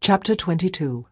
Chapter 22.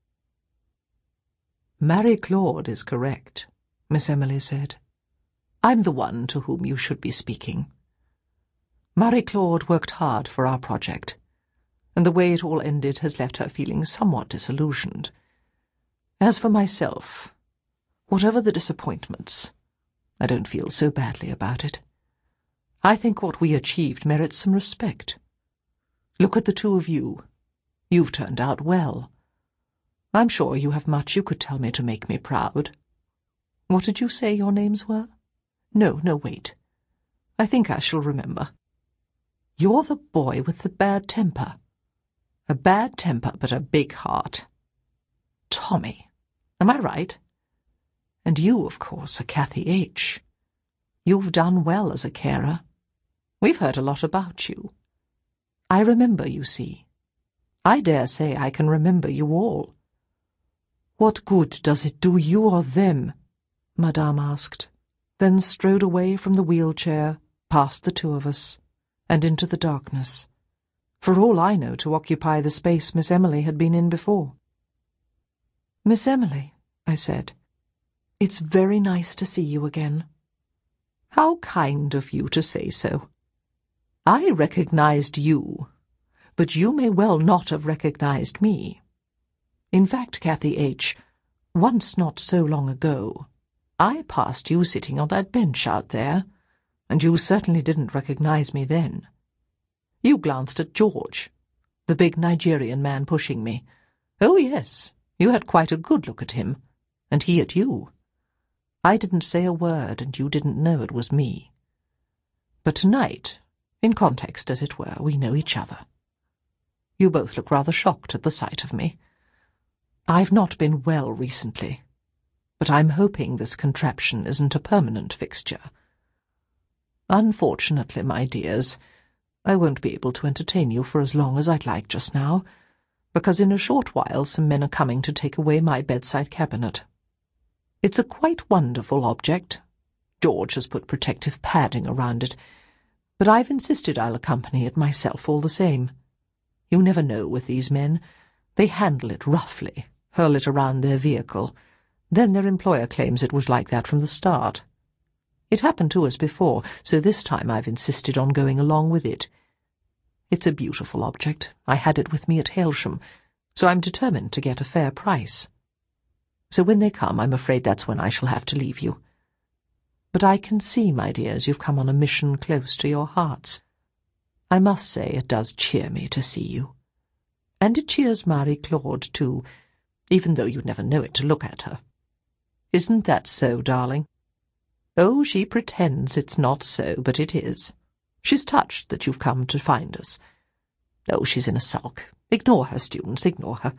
Marie Claude is correct, Miss Emily said. I'm the one to whom you should be speaking. Marie Claude worked hard for our project, and the way it all ended has left her feeling somewhat disillusioned. As for myself, whatever the disappointments, I don't feel so badly about it. I think what we achieved merits some respect. Look at the two of you. You've turned out well. I'm sure you have much you could tell me to make me proud. What did you say your names were? No, wait. I think I shall remember. You're the boy with the bad temper. A bad temper, but a big heart. Tommy. Am I right? And you, of course, are Kathy H. You've done well as a carer. We've heard a lot about you. I remember, you see. I dare say I can remember you all. What good does it do you or them? Madame asked, then strode away from the wheelchair, past the two of us, and into the darkness, for all I know to occupy the space Miss Emily had been in before. Miss Emily, I said, it's very nice to see you again. How kind of you to say so. I recognized you, but you may well not have recognized me. In fact, Kathy H., once not so long ago, I passed you sitting on that bench out there, and you certainly didn't recognize me then. You glanced at George, the big Nigerian man pushing me. Oh, yes, you had quite a good look at him, and he at you. I didn't say a word, and you didn't know it was me. But tonight, in context as it were, we know each other. You both look rather shocked at the sight of me. I've not been well recently, but I'm hoping this contraption isn't a permanent fixture. Unfortunately, my dears, I won't be able to entertain you for as long as I'd like just now, because in a short while some men are coming to take away my bedside cabinet. It's a quite wonderful object. George has put protective padding around it, but I've insisted I'll accompany it myself all the same. You never know with these men. They handle it roughly, hurl it around their vehicle. Then their employer claims it was like that from the start. It happened to us before, so this time I've insisted on going along with it. It's a beautiful object. I had it with me at Hailsham, so I'm determined to get a fair price. So when they come, I'm afraid that's when I shall have to leave you. But I can see, my dears, you've come on a mission close to your hearts. I must say it does cheer me to see you. And it cheers Marie Claude, too, even though you'd never know it to look at her. Isn't that so, darling? Oh, she pretends it's not so, but it is. She's touched that you've come to find us. Oh, she's in a sulk. Ignore her, students, ignore her.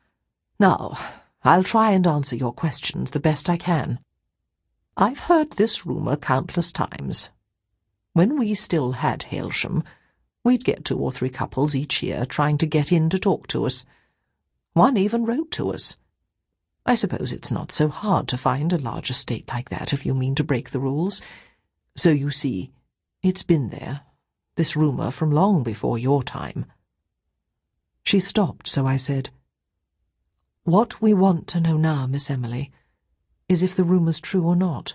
Now, I'll try and answer your questions the best I can. I've heard this rumour countless times. When we still had Hailsham, we'd get 2 or 3 couples each year trying to get in to talk to us. One even wrote to us. I suppose it's not so hard to find a large estate like that if you mean to break the rules. So you see, it's been there, this rumour, from long before your time. She stopped, so I said, What we want to know now, Miss Emily, is if the rumour's true or not.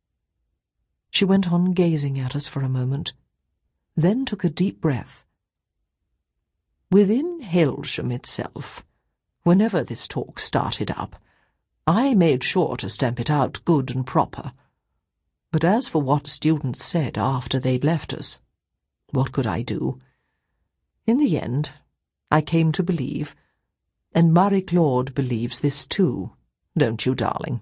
She went on gazing at us for a moment, then took a deep breath. Within Hailsham itself, whenever this talk started up, I made sure to stamp it out good and proper. But as for what students said after they'd left us, what could I do? In the end, I came to believe, and Marie Claude believes this too, don't you, darling?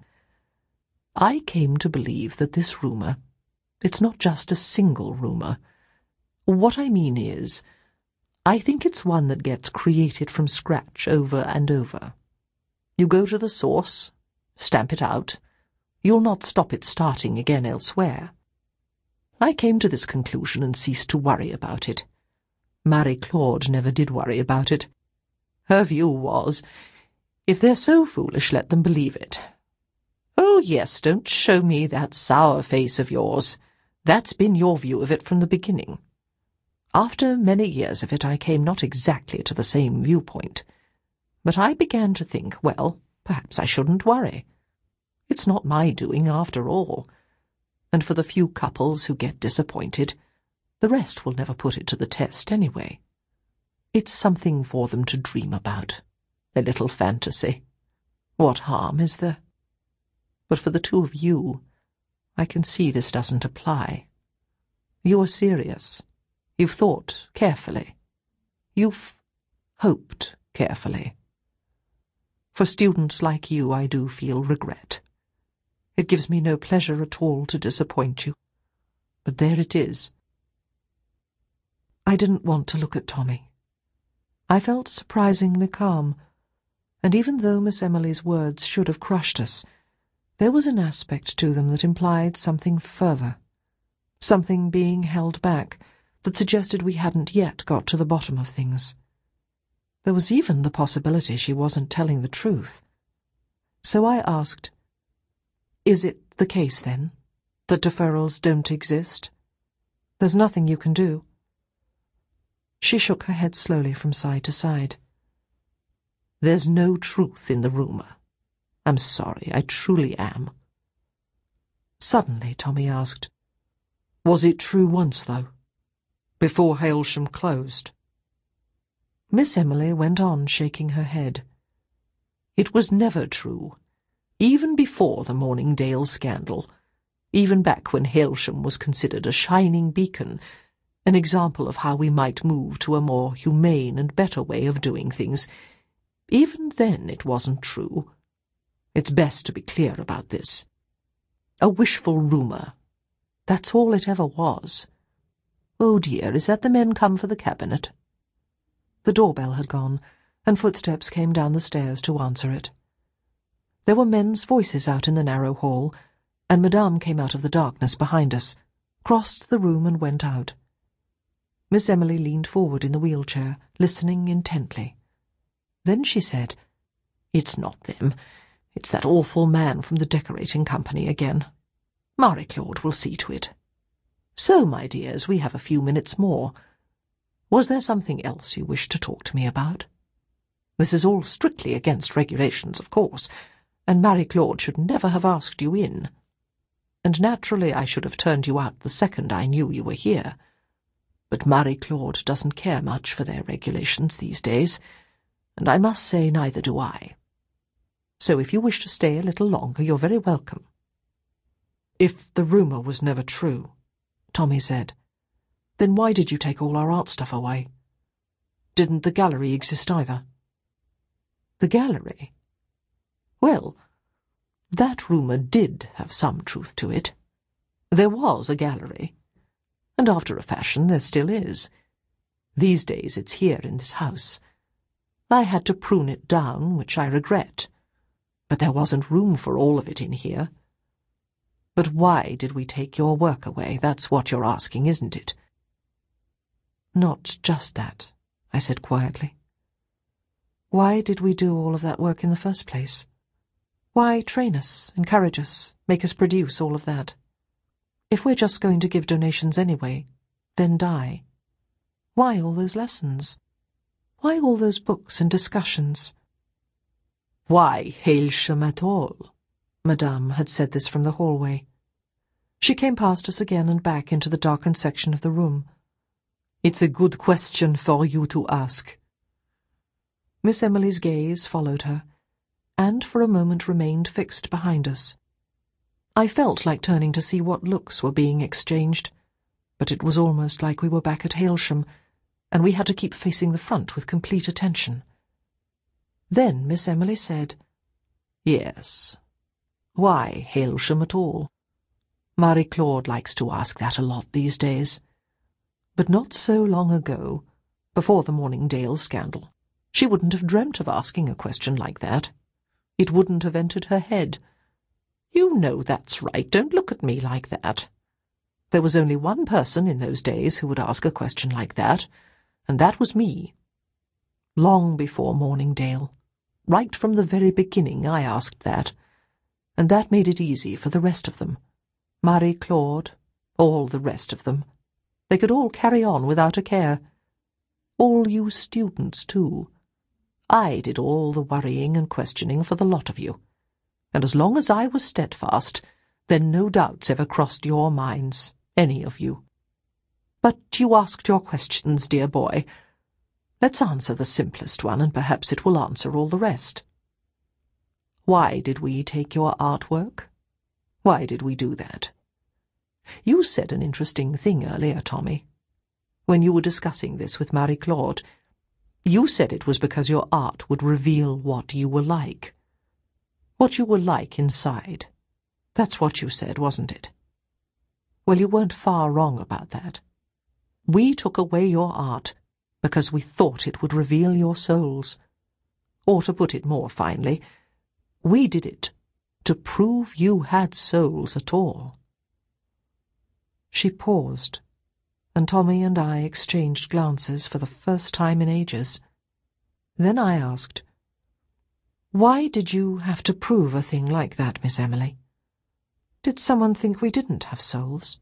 I came to believe that this rumour, it's not just a single rumour. What I mean is, I think it's one that gets created from scratch over and over. You go to the source, stamp it out. You'll not stop it starting again elsewhere. I came to this conclusion and ceased to worry about it. Marie Claude never did worry about it. Her view was, if they're so foolish, let them believe it. Oh, yes, don't show me that sour face of yours. That's been your view of it from the beginning. After many years of it, I came not exactly to the same viewpoint. But I began to think, well, perhaps I shouldn't worry. It's not my doing after all. And for the few couples who get disappointed, the rest will never put it to the test anyway. It's something for them to dream about, their little fantasy. What harm is there? But for the two of you, I can see this doesn't apply. You're serious. You've thought carefully. You've hoped carefully. For students like you, I do feel regret. It gives me no pleasure at all to disappoint you. But there it is. I didn't want to look at Tommy. I felt surprisingly calm, and even though Miss Emily's words should have crushed us, there was an aspect to them that implied something further, something being held back that suggested we hadn't yet got to the bottom of things. There was even the possibility she wasn't telling the truth. So I asked, "Is it the case, then, that deferrals don't exist? There's nothing you can do?" She shook her head slowly from side to side. "There's no truth in the rumour. I'm sorry, I truly am." Suddenly Tommy asked, "Was it true once, though? Before Hailsham closed?" Miss Emily went on shaking her head. "It was never true, even before the Morningdale scandal, even back when Hailsham was considered a shining beacon, an example of how we might move to a more humane and better way of doing things. Even then it wasn't true. It's best to be clear about this. A wishful rumour. That's all it ever was. Oh dear, is that the men come for the cabinet?" The doorbell had gone, and footsteps came down the stairs to answer it. There were men's voices out in the narrow hall, and Madame came out of the darkness behind us, crossed the room and went out. Miss Emily leaned forward in the wheelchair, listening intently. Then she said, "It's not them. It's that awful man from the decorating company again. Marie Claude will see to it. So, my dears, we have a few minutes more. Was there something else you wished to talk to me about? This is all strictly against regulations, of course, and Marie Claude should never have asked you in. And naturally I should have turned you out the second I knew you were here. But Marie Claude doesn't care much for their regulations these days, and I must say neither do I. So if you wish to stay a little longer, you're very welcome." "If the rumour was never true," Tommy said, "then why did you take all our art stuff away? Didn't the gallery exist either?" "The gallery? Well, that rumour did have some truth to it. There was a gallery, and after a fashion there still is. These days it's here in this house. I had to prune it down, which I regret, but there wasn't room for all of it in here. But why did we take your work away? That's what you're asking, isn't it?" "Not just that," I said quietly. "Why did we do all of that work in the first place? Why train us, encourage us, make us produce all of that? If we're just going to give donations anyway, then die. Why all those lessons? Why all those books and discussions?" "Why Hailsham at all?" Madame had said this from the hallway. She came past us again and back into the darkened section of the room. "It's a good question for you to ask." Miss Emily's gaze followed her, and for a moment remained fixed behind us. I felt like turning to see what looks were being exchanged, but it was almost like we were back at Hailsham, and we had to keep facing the front with complete attention. Then Miss Emily said, "Yes. Why Hailsham at all? Marie Claude likes to ask that a lot these days. But not so long ago, before the Morningdale scandal, she wouldn't have dreamt of asking a question like that. It wouldn't have entered her head. You know that's right, don't look at me like that. There was only one person in those days who would ask a question like that, and that was me. Long before Morningdale. Right from the very beginning I asked that, and that made it easy for the rest of them. Marie Claude, all the rest of them. They could all carry on without a care. All you students, too. I did all the worrying and questioning for the lot of you, and as long as I was steadfast, then no doubts ever crossed your minds, any of you. But you asked your questions, dear boy. Let's answer the simplest one, and perhaps it will answer all the rest. Why did we take your artwork? Why did we do that? You said an interesting thing earlier, Tommy. When you were discussing this with Marie-Claude, you said it was because your art would reveal what you were like. What you were like inside. That's what you said, wasn't it? Well, you weren't far wrong about that. We took away your art because we thought it would reveal your souls. Or to put it more finely, we did it to prove you had souls at all. She paused, and Tommy and I exchanged glances for the first time in ages. Then I asked, "Why did you have to prove a thing like that, Miss Emily? Did someone think we didn't have souls?"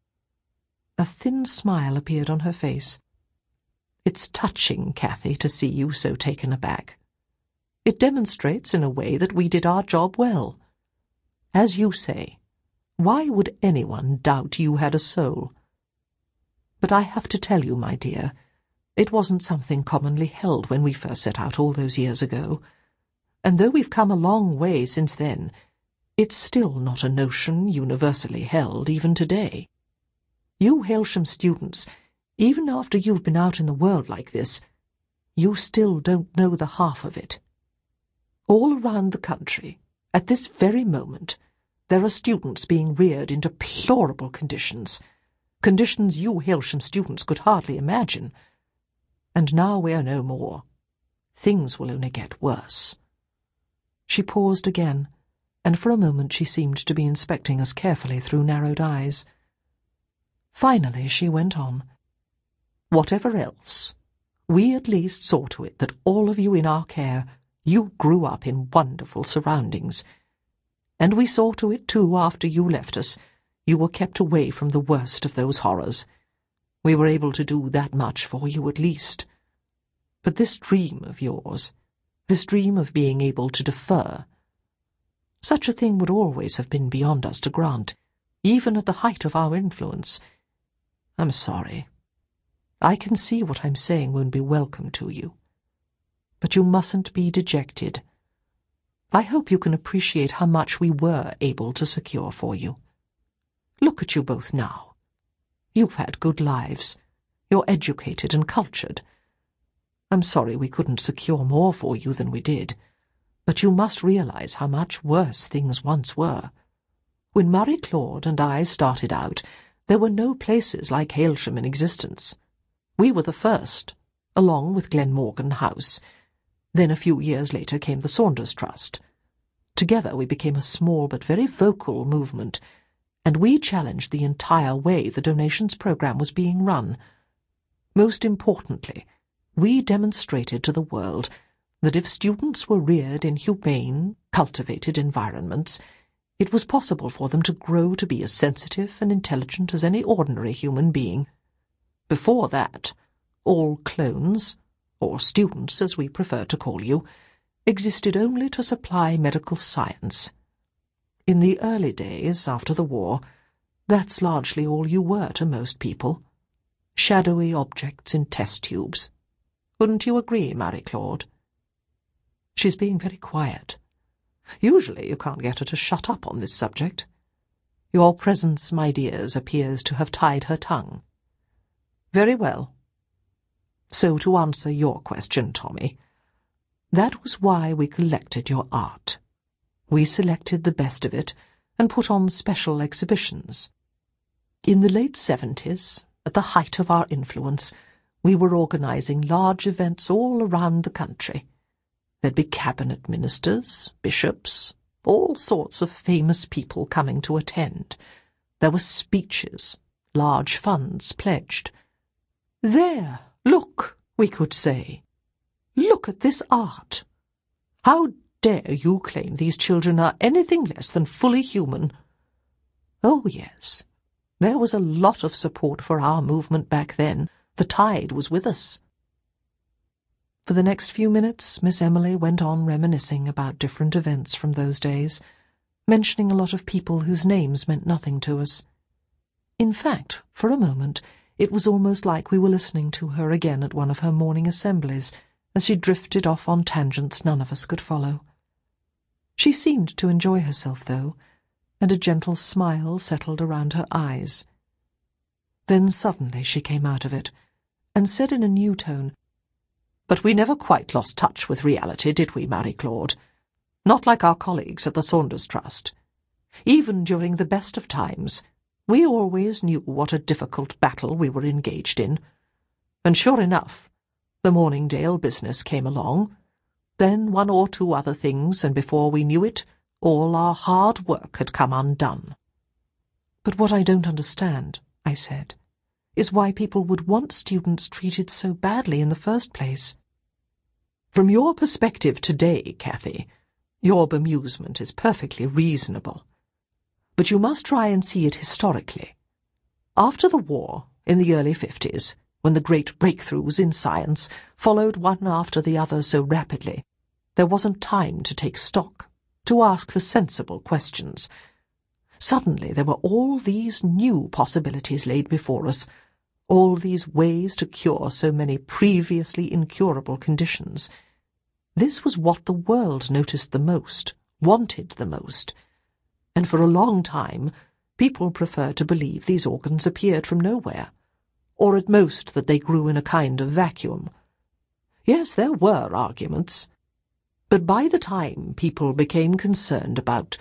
A thin smile appeared on her face. "It's touching, Cathy, to see you so taken aback. It demonstrates in a way that we did our job well. As you say, why would anyone doubt you had a soul? But I have to tell you, my dear, it wasn't something commonly held when we first set out all those years ago, and though we've come a long way since then, it's still not a notion universally held even today. You Hailsham students, even after you've been out in the world like this, you still don't know the half of it. All around the country, at this very moment, there are students being reared in deplorable conditions you Hailsham students could hardly imagine. And now we are no more. Things will only get worse." She paused again, and for a moment she seemed to be inspecting us carefully through narrowed eyes. Finally she went on. "Whatever else, we at least saw to it that all of you in our care, you grew up in wonderful surroundings. And we saw to it, too, after you left us, you were kept away from the worst of those horrors. We were able to do that much for you at least. But this dream of yours, this dream of being able to defer, such a thing would always have been beyond us to grant, even at the height of our influence. I'm sorry. I can see what I'm saying won't be welcome to you. But you mustn't be dejected. I hope you can appreciate how much we were able to secure for you. Look at you both now. You've had good lives. You're educated and cultured. I'm sorry we couldn't secure more for you than we did, but you must realize how much worse things once were. When Marie-Claude and I started out, there were no places like Hailsham in existence. We were the first, along with Glenmorgan House. Then a few years later came the Saunders Trust. Together we became a small but very vocal movement, and we challenged the entire way the donations program was being run. Most importantly, we demonstrated to the world that if students were reared in humane, cultivated environments, it was possible for them to grow to be as sensitive and intelligent as any ordinary human being. Before that, all clones, or students as we prefer to call you, existed only to supply medical science. In the early days, after the war, that's largely all you were to most people. Shadowy objects in test tubes. Wouldn't you agree, Marie-Claude? She's being very quiet. Usually you can't get her to shut up on this subject. Your presence, my dears, appears to have tied her tongue. Very well. So to answer your question, Tommy, that was why we collected your art. We selected the best of it and put on special exhibitions. In the late 70s, at the height of our influence, we were organizing large events all around the country. There'd be cabinet ministers, bishops, all sorts of famous people coming to attend. There were speeches, large funds pledged. "There, look," we could say. "Look at this art. How dare you claim these children are anything less than fully human?" Oh, yes, there was a lot of support for our movement back then. The tide was with us. For the next few minutes, Miss Emily went on reminiscing about different events from those days, mentioning a lot of people whose names meant nothing to us. In fact, for a moment, it was almost like we were listening to her again at one of her morning assemblies, as she drifted off on tangents none of us could follow. She seemed to enjoy herself, though, and a gentle smile settled around her eyes. Then suddenly she came out of it, and said in a new tone, "But we never quite lost touch with reality, did we, Marie-Claude? Not like our colleagues at the Saunders Trust. Even during the best of times, we always knew what a difficult battle we were engaged in. And sure enough, the Morningdale business came along, then one or two other things, and before we knew it, all our hard work had come undone." "But what I don't understand," I said, "is why people would want students treated so badly in the first place." "From your perspective today, Cathy, your bemusement is perfectly reasonable. But you must try and see it historically. After the war, in the early 50s, when the great breakthroughs in science followed one after the other so rapidly, there wasn't time to take stock, to ask the sensible questions. Suddenly there were all these new possibilities laid before us, all these ways to cure so many previously incurable conditions. This was what the world noticed the most, wanted the most, and for a long time people preferred to believe these organs appeared from nowhere, or at most that they grew in a kind of vacuum. Yes, there were arguments, but by the time people became concerned about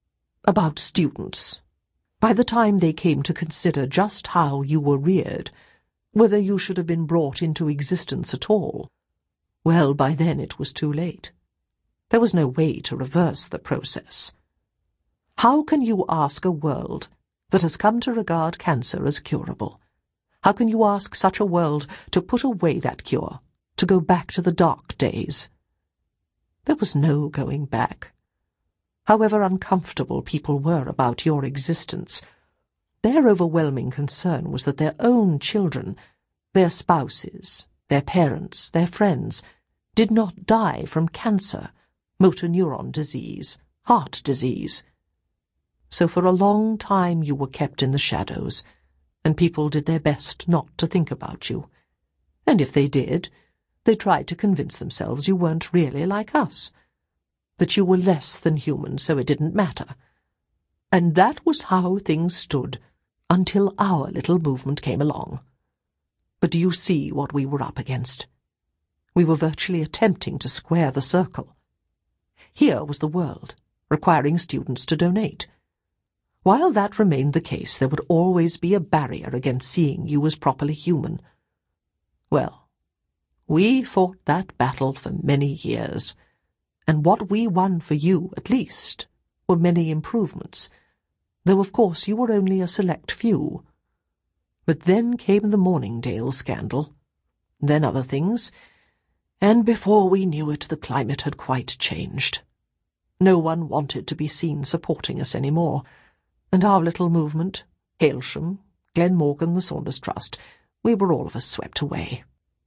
students, by the time they came to consider just how you were reared, whether you should have been brought into existence at all, well, by then it was too late. There was no way to reverse the process. How can you ask a world that has come to regard cancer as curable? How can you ask such a world to put away that cure, to go back to the dark days? There was no going back. However uncomfortable people were about your existence, their overwhelming concern was that their own children, their spouses, their parents, their friends, did not die from cancer, motor neuron disease, heart disease. So for a long time you were kept in the shadows, and people did their best not to think about you. And if they did, they tried to convince themselves you weren't really like us, that you were less than human, so it didn't matter. And that was how things stood, until our little movement came along. But do you see what we were up against? We were virtually attempting to square the circle. Here was the world, requiring students to donate. While that remained the case, there would always be a barrier against seeing you as properly human. Well, we fought that battle for many years, and what we won for you, at least, were many improvements, though of course you were only a select few. But then came the Morningdale scandal, then other things, and before we knew it the climate had quite changed. No one wanted to be seen supporting us any more, and our little movement, Hailsham, Glenmorgan, the Saunders Trust, we were all of us swept away.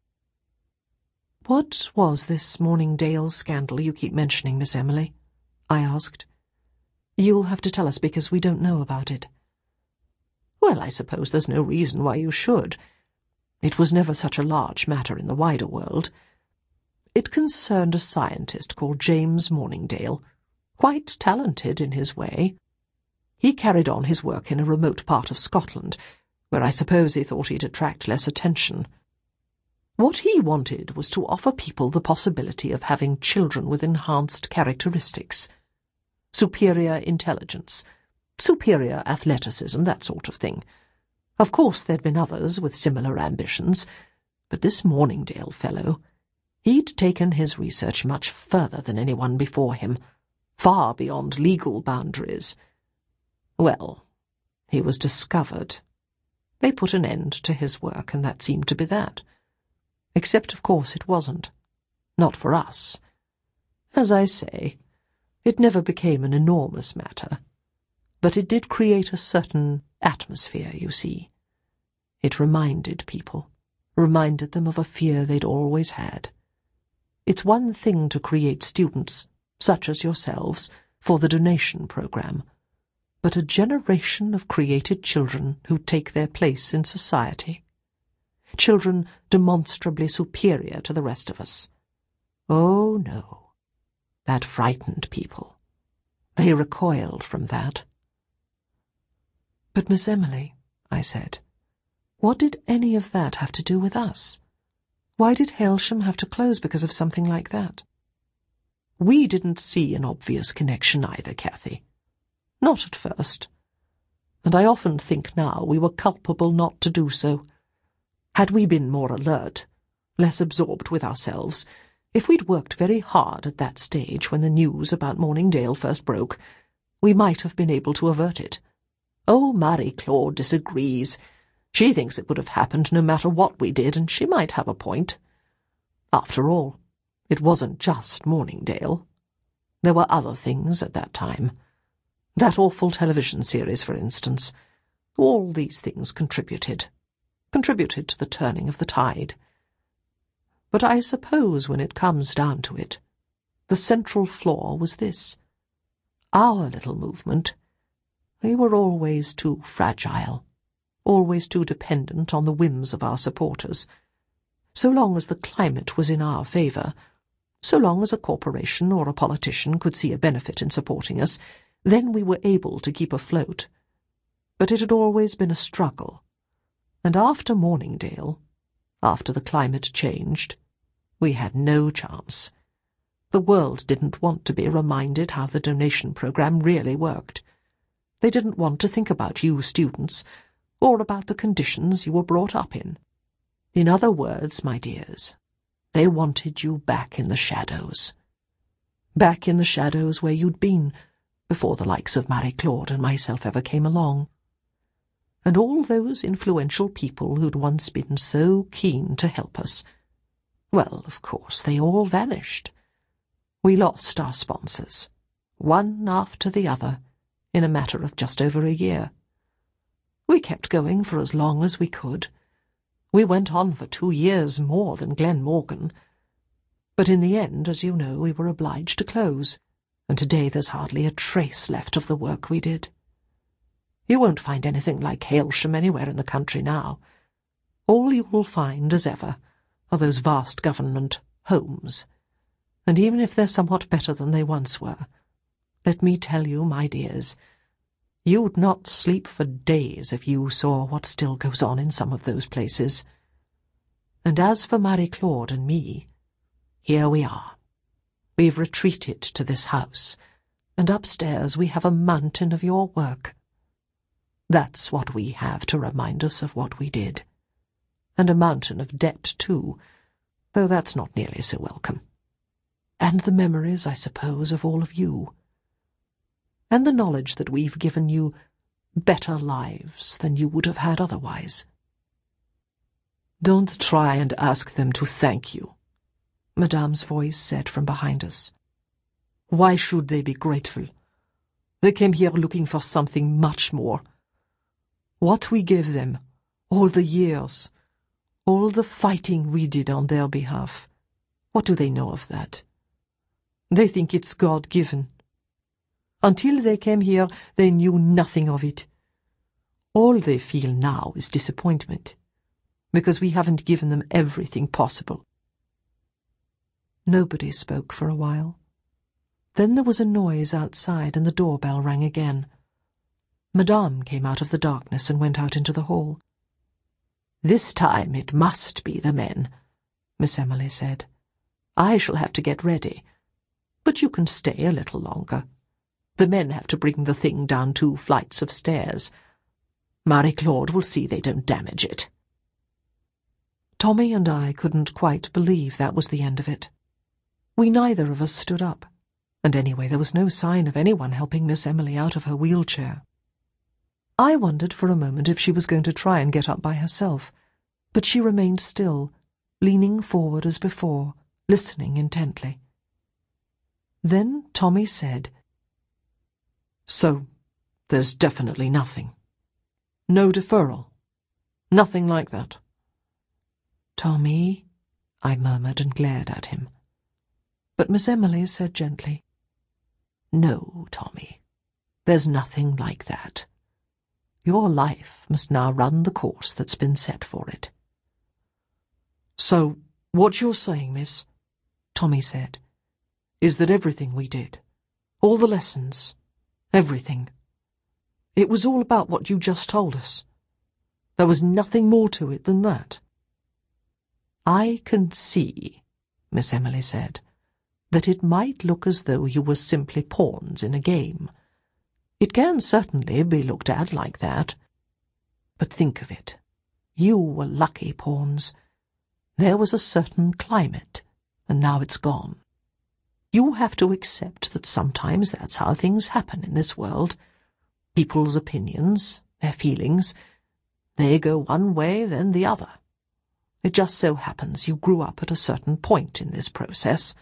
"What was this Morningdale scandal you keep mentioning, Miss Emily?" I asked. "You'll have to tell us because we don't know about it." "Well, I suppose there's no reason why you should. It was never such a large matter in the wider world. It concerned a scientist called James Morningdale, quite talented in his way. He carried on his work in a remote part of Scotland, where I suppose he thought he'd attract less attention. What he wanted was to offer people the possibility of having children with enhanced characteristics, superior intelligence, superior athleticism, that sort of thing. Of course there'd been others with similar ambitions, but this Morningdale fellow, he'd taken his research much further than anyone before him, far beyond legal boundaries. Well, he was discovered. They put an end to his work, and that seemed to be that. Except, of course, it wasn't. Not for us. As I say, it never became an enormous matter, but it did create a certain atmosphere, you see. It reminded people, reminded them of a fear they'd always had. It's one thing to create students, such as yourselves, for the donation program, but a generation of created children who take their place in society. Children demonstrably superior to the rest of us. Oh, no. That frightened people. They recoiled from that. But Miss Emily, I said, what did any of that have to do with us? Why did Hailsham have to close because of something like that? We didn't see an obvious connection either, Cathy. Not at first. And I often think now we were culpable not to do so. Had we been more alert, less absorbed with ourselves, if we'd worked very hard at that stage when the news about Morningdale first broke, we might have been able to avert it. Oh, Marie-Claude disagrees. She thinks it would have happened no matter what we did, and she might have a point. After all, it wasn't just Morningdale. There were other things at that time. That awful television series, for instance. All these things contributed to the turning of the tide. But I suppose when it comes down to it, the central flaw was this. Our little movement, we were always too fragile, always too dependent on the whims of our supporters. So long as the climate was in our favour, so long as a corporation or a politician could see a benefit in supporting us, then we were able to keep afloat. But it had always been a struggle, and after Morningdale, after the climate changed, we had no chance. The world didn't want to be reminded how the donation program really worked. They didn't want to think about you students, or about the conditions you were brought up in. In other words, my dears, they wanted you back in the shadows. Back in the shadows where you'd been before the likes of Marie-Claude and myself ever came along. And all those influential people who'd once been so keen to help us, well, of course, they all vanished. We lost our sponsors, one after the other, in a matter of just over a year. We kept going for as long as we could. We went on for 2 years more than Glen Morgan. But in the end, as you know, we were obliged to close, and today there's hardly a trace left of the work we did. You won't find anything like Hailsham anywhere in the country now. All you will find, as ever, are those vast government homes. And even if they're somewhat better than they once were, let me tell you, my dears, you'd not sleep for days if you saw what still goes on in some of those places. And as for Marie-Claude and me, here we are. We've retreated to this house, and upstairs we have a mountain of your work. That's what we have to remind us of what we did. And a mountain of debt, too, though that's not nearly so welcome. And the memories, I suppose, of all of you. And the knowledge that we've given you better lives than you would have had otherwise. Don't try and ask them to thank you, Madame's voice said from behind us. Why should they be grateful? They came here looking for something much more. What we gave them, all the years, all the fighting we did on their behalf, what do they know of that? They think it's God-given. Until they came here, they knew nothing of it. All they feel now is disappointment, because we haven't given them everything possible. Nobody spoke for a while. Then there was a noise outside, and the doorbell rang again. Madame came out of the darkness and went out into the hall. This time it must be the men, Miss Emily said. I shall have to get ready, but you can stay a little longer. The men have to bring the thing down 2 flights of stairs. Marie-Claude will see they don't damage it. Tommy and I couldn't quite believe that was the end of it. We neither of us stood up, and anyway there was no sign of anyone helping Miss Emily out of her wheelchair. I wondered for a moment if she was going to try and get up by herself, but she remained still, leaning forward as before, listening intently. Then Tommy said, So, there's definitely nothing. No deferral. Nothing like that. Tommy, I murmured and glared at him. But Miss Emily said gently, "No, Tommy, there's nothing like that. Your life must now run the course that's been set for it." "So, what you're saying, miss," Tommy said, "is that everything we did, all the lessons, everything, it was all about what you just told us. There was nothing more to it than that." "I can see," Miss Emily said, "that it might look as though you were simply pawns in a game. It can certainly be looked at like that. But think of it. You were lucky pawns. There was a certain climate, and now it's gone. You have to accept that sometimes that's how things happen in this world. People's opinions, their feelings, they go one way, then the other. It just so happens you grew up at a certain point in this process.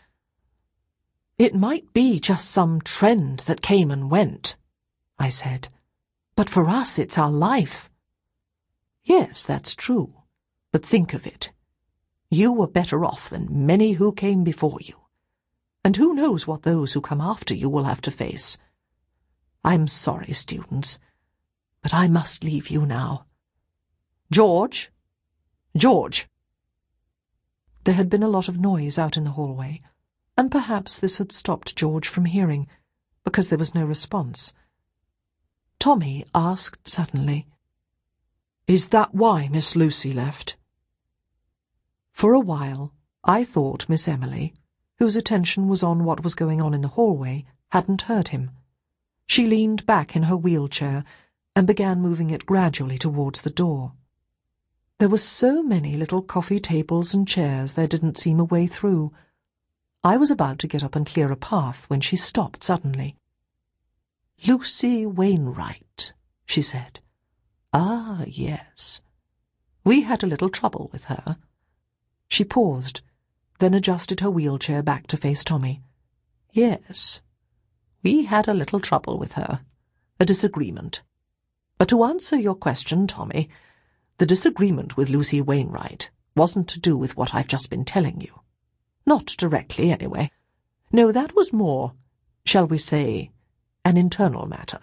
It might be just some trend that came and went," I said, "but for us it's our life." "Yes, that's true, but think of it. You were better off than many who came before you, and who knows what those who come after you will have to face. I'm sorry, students, but I must leave you now. George! George!" There had been a lot of noise out in the hallway, and perhaps this had stopped George from hearing, because there was no response. Tommy asked suddenly, "Is that why Miss Lucy left?" For a while, I thought Miss Emily, whose attention was on what was going on in the hallway, hadn't heard him. She leaned back in her wheelchair and began moving it gradually towards the door. There were so many little coffee tables and chairs there didn't seem a way through. I was about to get up and clear a path when she stopped suddenly. "Lucy Wainwright," she said. "Ah, yes. We had a little trouble with her." She paused, then adjusted her wheelchair back to face Tommy. "Yes, we had a little trouble with her, a disagreement. But to answer your question, Tommy, the disagreement with Lucy Wainwright wasn't to do with what I've just been telling you. Not directly, anyway. No, that was more, shall we say, an internal matter."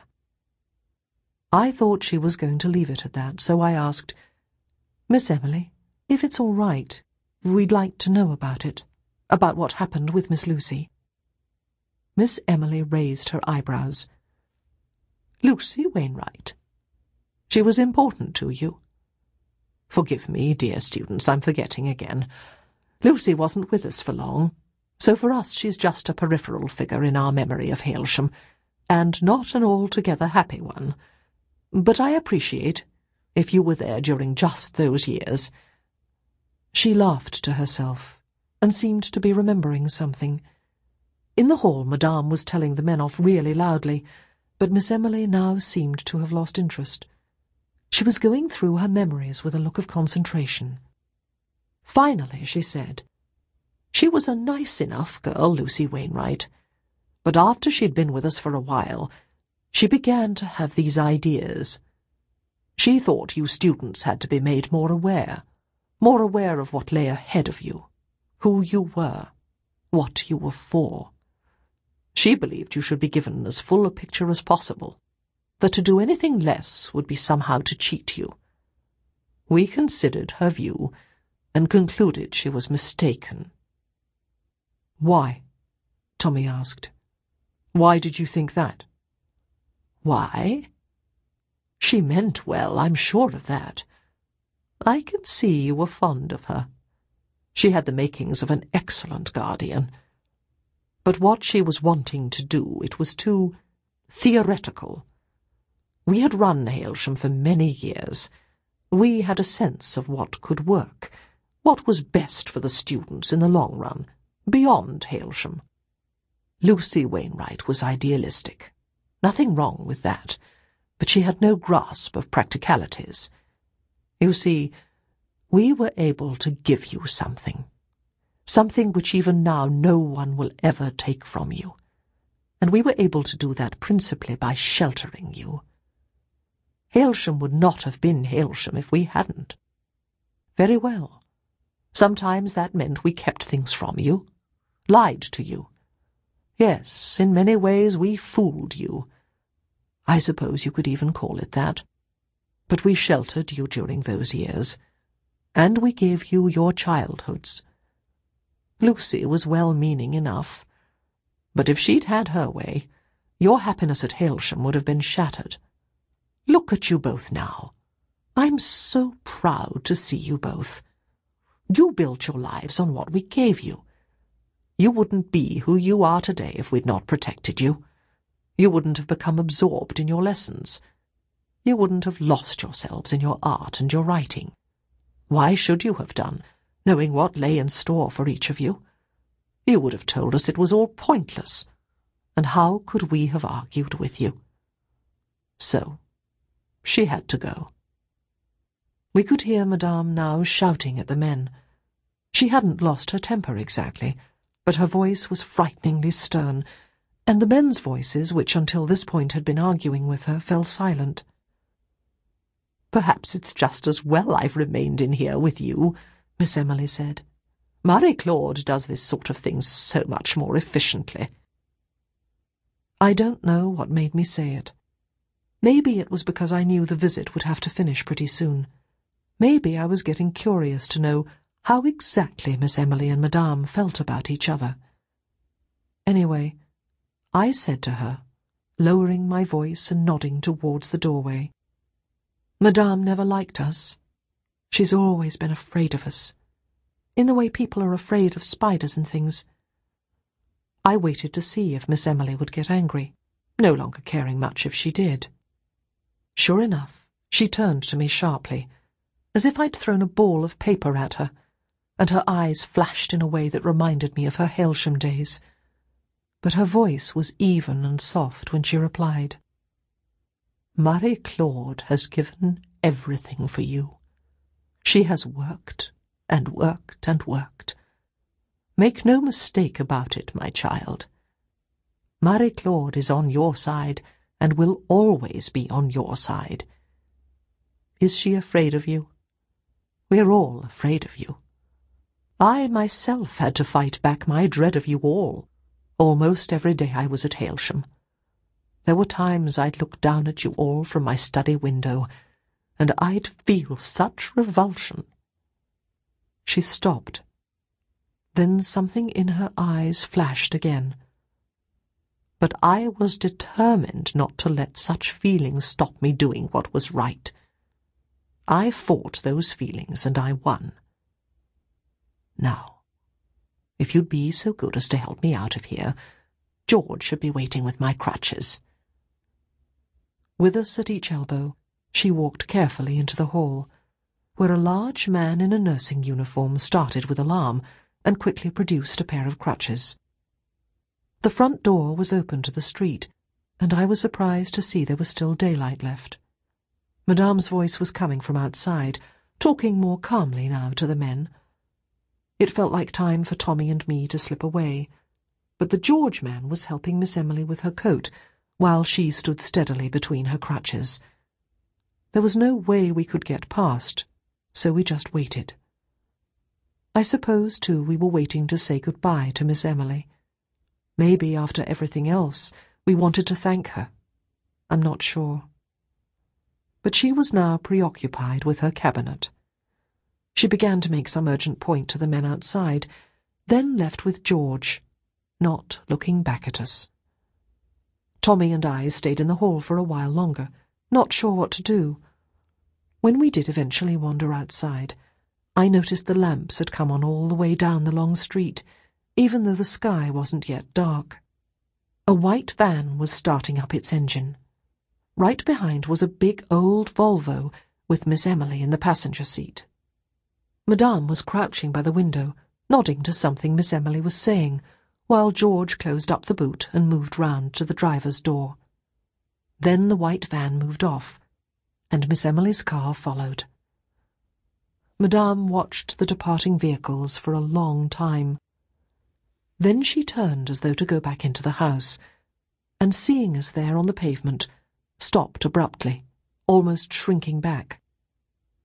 I thought she was going to leave it at that, so I asked, "Miss Emily, if it's all right, we'd like to know about it, about what happened with Miss Lucy." Miss Emily raised her eyebrows. "Lucy Wainwright? She was important to you?" "Forgive me, dear students, I'm forgetting again. Lucy wasn't with us for long, so for us she's just a peripheral figure in our memory of Hailsham, and not an altogether happy one. But I appreciate, if you were there during just those years." She laughed to herself, and seemed to be remembering something. In the hall, Madame was telling the men off really loudly, but Miss Emily now seemed to have lost interest. She was going through her memories with a look of concentration. Finally, she said, "She was a nice enough girl, Lucy Wainwright, but after she'd been with us for a while, she began to have these ideas. She thought you students had to be made more aware of what lay ahead of you, who you were, what you were for. She believed you should be given as full a picture as possible, that to do anything less would be somehow to cheat you. We considered her view and concluded she was mistaken." "Why?" Tommy asked. "Why did you think that?" "Why? She meant well, I'm sure of that. I can see you were fond of her. She had the makings of an excellent guardian. But what she was wanting to do, it was too theoretical. We had run Hailsham for many years. We had a sense of what could work, what was best for the students in the long run, beyond Hailsham. Lucy Wainwright was idealistic. Nothing wrong with that, but she had no grasp of practicalities. You see, we were able to give you something which even now no one will ever take from you, and we were able to do that principally by sheltering you. Hailsham would not have been Hailsham if we hadn't. Very well. Sometimes that meant we kept things from you, lied to you. Yes, in many ways we fooled you. I suppose you could even call it that. But we sheltered you during those years, and we gave you your childhoods. Lucy was well-meaning enough, but if she'd had her way, your happiness at Hailsham would have been shattered. Look at you both now. I'm so proud to see you both. You built your lives on what we gave you. You wouldn't be who you are today if we'd not protected you. You wouldn't have become absorbed in your lessons. You wouldn't have lost yourselves in your art and your writing. Why should you have done, knowing what lay in store for each of you? You would have told us it was all pointless, and how could we have argued with you? So, she had to go. We could hear Madame now shouting at the men. She hadn't lost her temper exactly, but her voice was frighteningly stern, and the men's voices, which until this point had been arguing with her, fell silent. "Perhaps it's just as well I've remained in here with you," Miss Emily said. "Marie-Claude does this sort of thing so much more efficiently." I don't know what made me say it. Maybe it was because I knew the visit would have to finish pretty soon. Maybe I was getting curious to know how exactly Miss Emily and Madame felt about each other. Anyway, I said to her, lowering my voice and nodding towards the doorway, "Madame never liked us. She's always been afraid of us, in the way people are afraid of spiders and things." I waited to see if Miss Emily would get angry, no longer caring much if she did. Sure enough, she turned to me sharply, as if I'd thrown a ball of paper at her, and her eyes flashed in a way that reminded me of her Hailsham days. But her voice was even and soft when she replied, "Marie-Claude has given everything for you. She has worked and worked and worked. Make no mistake about it, my child. Marie-Claude is on your side and will always be on your side. Is she afraid of you? We're all afraid of you. I myself had to fight back my dread of you all, almost every day I was at Hailsham. There were times I'd look down at you all from my study window, and I'd feel such revulsion." She stopped. Then something in her eyes flashed again. But I was determined not to let such feelings stop me doing what was right. I fought those feelings, and I won. Now, if you'd be so good as to help me out of here, George should be waiting with my crutches." With us at each elbow, she walked carefully into the hall, where a large man in a nursing uniform started with alarm and quickly produced a pair of crutches. The front door was open to the street, and I was surprised to see there was still daylight left. Madame's voice was coming from outside, talking more calmly now to the men. It felt like time for Tommy and me to slip away, but the George man was helping Miss Emily with her coat, while she stood steadily between her crutches. There was no way we could get past, so we just waited. I suppose, too, we were waiting to say goodbye to Miss Emily. Maybe, after everything else, we wanted to thank her. I'm not sure. But she was now preoccupied with her cabinet. She began to make some urgent point to the men outside, then left with George, not looking back at us. Tommy and I stayed in the hall for a while longer, not sure what to do. When we did eventually wander outside, I noticed the lamps had come on all the way down the long street, even though the sky wasn't yet dark. A white van was starting up its engine. Right behind was a big old Volvo, with Miss Emily in the passenger seat. Madame was crouching by the window, nodding to something Miss Emily was saying, while George closed up the boot and moved round to the driver's door. Then the white van moved off, and Miss Emily's car followed. Madame watched the departing vehicles for a long time. Then she turned as though to go back into the house, and seeing us there on the pavement, stopped abruptly, almost shrinking back.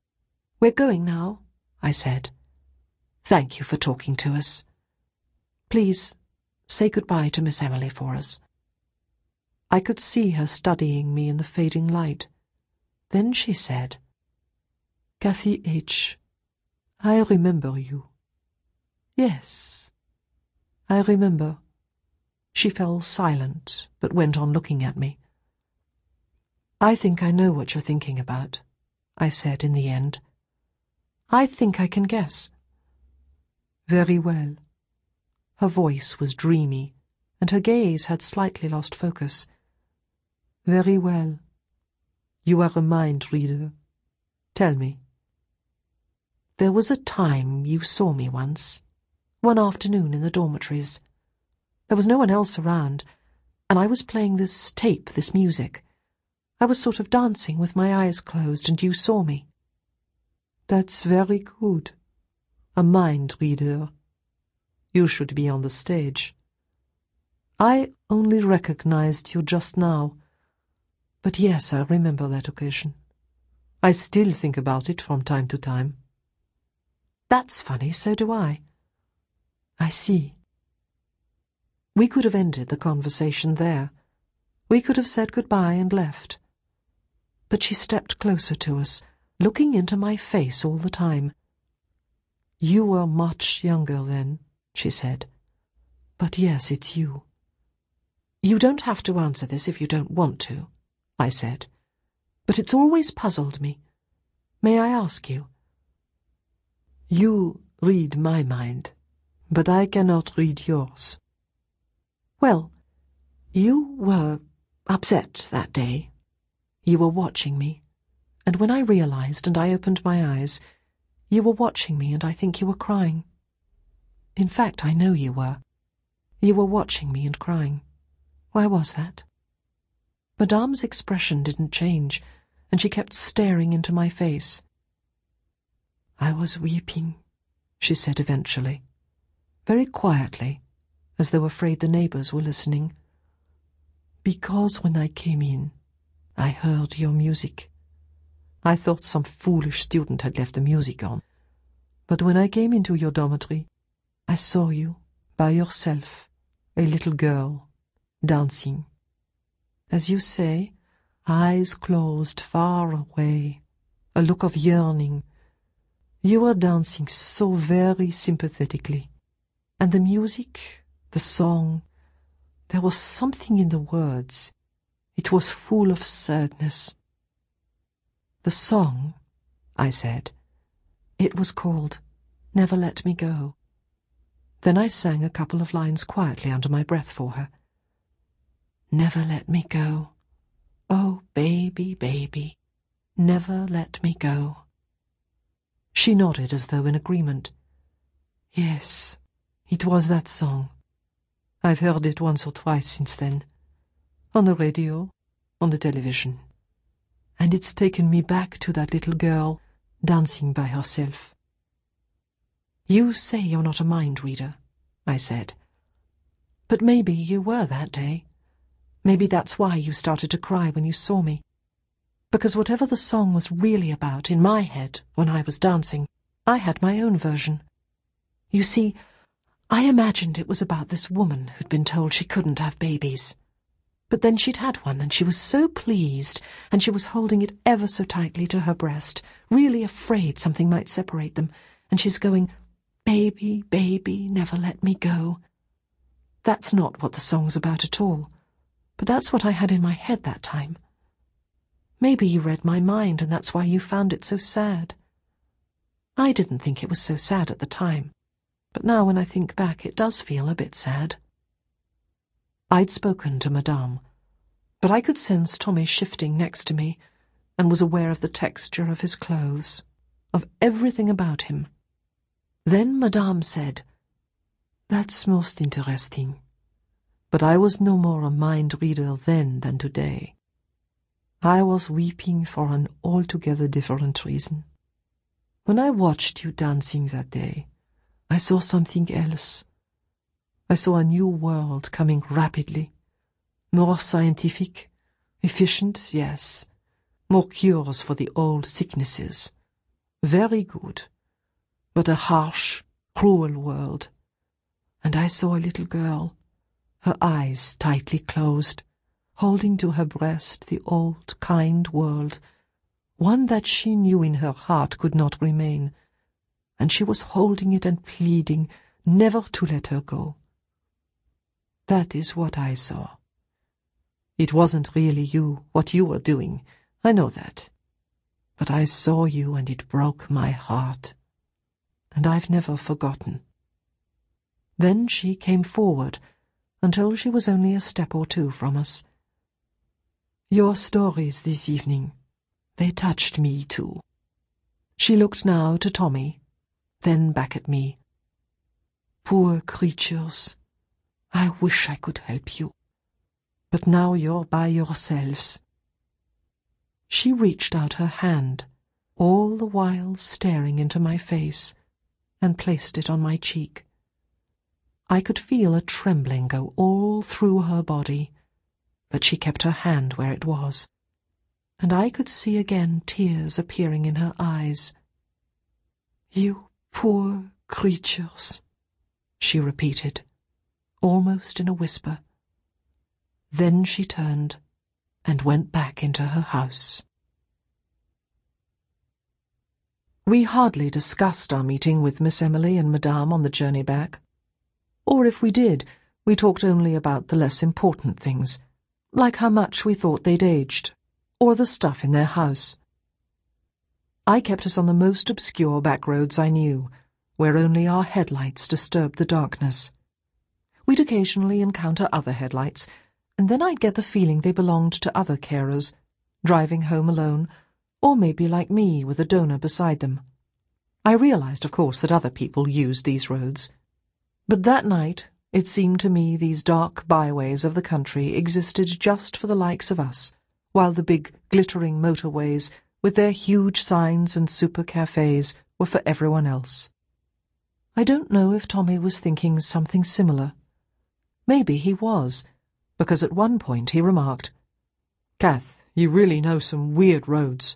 "We're going now," I said. "Thank you for talking to us. Please, say goodbye to Miss Emily for us." I could see her studying me in the fading light. Then she said, "Cathy H., I remember you." "Yes, I remember." She fell silent, but went on looking at me. "I think I know what you're thinking about," I said in the end. "I think I can guess." "Very well." Her voice was dreamy, and her gaze had slightly lost focus. "Very well. You are a mind reader. Tell me." "There was a time you saw me once, one afternoon in the dormitories. There was no one else around, and I was playing this tape, this music. I was sort of dancing with my eyes closed, and you saw me." "That's very good. A mind reader. You should be on the stage. I only recognized you just now. But yes, I remember that occasion. I still think about it from time to time." "That's funny, so do I." "I see." We could have ended the conversation there. We could have said goodbye and left. But she stepped closer to us, looking into my face all the time. "You were much younger then," she said. "But yes, it's you." "You don't have to answer this if you don't want to," I said. "But it's always puzzled me. May I ask you?" "You read my mind, but I cannot read yours." "Well, you were upset that day. You were watching me, and when I realized and I opened my eyes, you were watching me, and I think you were crying. In fact, I know you were. You were watching me and crying. Why was that?" Madame's expression didn't change, and she kept staring into my face. "I was weeping," she said eventually, very quietly, as though afraid the neighbors were listening. "Because when I came in, I heard your music. I thought some foolish student had left the music on. But when I came into your dormitory, I saw you, by yourself, a little girl, dancing. As you say, eyes closed far away, a look of yearning. You were dancing so very sympathetically. And the music, the song, there was something in the words. It was full of sadness." "The song," I said. "It was called Never Let Me Go." Then I sang a couple of lines quietly under my breath for her. "Never let me go. Oh, baby, baby, never let me go." She nodded as though in agreement. "Yes, it was that song. I've heard it once or twice since then. On the radio, on the television. And it's taken me back to that little girl dancing by herself." "You say you're not a mind reader," I said. "But maybe you were that day. Maybe that's why you started to cry when you saw me. Because whatever the song was really about in my head when I was dancing, I had my own version. You see, I imagined it was about this woman who'd been told she couldn't have babies. But then she'd had one, and she was so pleased, and she was holding it ever so tightly to her breast, really afraid something might separate them, and she's going, 'Baby, baby, never let me go.' That's not what the song's about at all, but that's what I had in my head that time. Maybe you read my mind, and that's why you found it so sad. I didn't think it was so sad at the time, but now when I think back, it does feel a bit sad." I'd spoken to Madame, but I could sense Tommy shifting next to me, and was aware of the texture of his clothes, of everything about him. Then Madame said, "That's most interesting. But I was no more a mind reader then than today. I was weeping for an altogether different reason. When I watched you dancing that day, I saw something else. I saw a new world coming rapidly, more scientific, efficient, yes, more cures for the old sicknesses. Very good, but a harsh, cruel world. and I saw a little girl, her eyes tightly closed, holding to her breast the old, kind world, one that she knew in her heart could not remain, and she was holding it and pleading never to let her go. That is what I saw. It wasn't really you, what you were doing, I know that. But I saw you and it broke my heart, and I've never forgotten. Then she came forward until she was only a step or two from us. Your stories this evening, they touched me too. She looked now to Tommy, then back at me. Poor creatures, I wish I could help you, but now you're by yourselves. She reached out her hand, all the while staring into my face, and placed it on my cheek. I could feel a trembling go all through her body, but she kept her hand where it was, and I could see again tears appearing in her eyes. You poor creatures, she repeated, almost in a whisper. Then she turned and went back into her house. We hardly discussed our meeting with Miss Emily and Madame on the journey back. Or if we did, we talked only about the less important things, like how much we thought they'd aged, or the stuff in their house. I kept us on the most obscure back roads I knew, where only our headlights disturbed the darkness. We'd occasionally encounter other headlights, and then I'd get the feeling they belonged to other carers, driving home alone, or maybe like me with a donor beside them. I realized, of course, that other people used these roads. But that night, it seemed to me these dark byways of the country existed just for the likes of us, while the big, glittering motorways, with their huge signs and super cafes, were for everyone else. I don't know if Tommy was thinking something similar. Maybe he was, because at one point he remarked, "Kath, you really know some weird roads."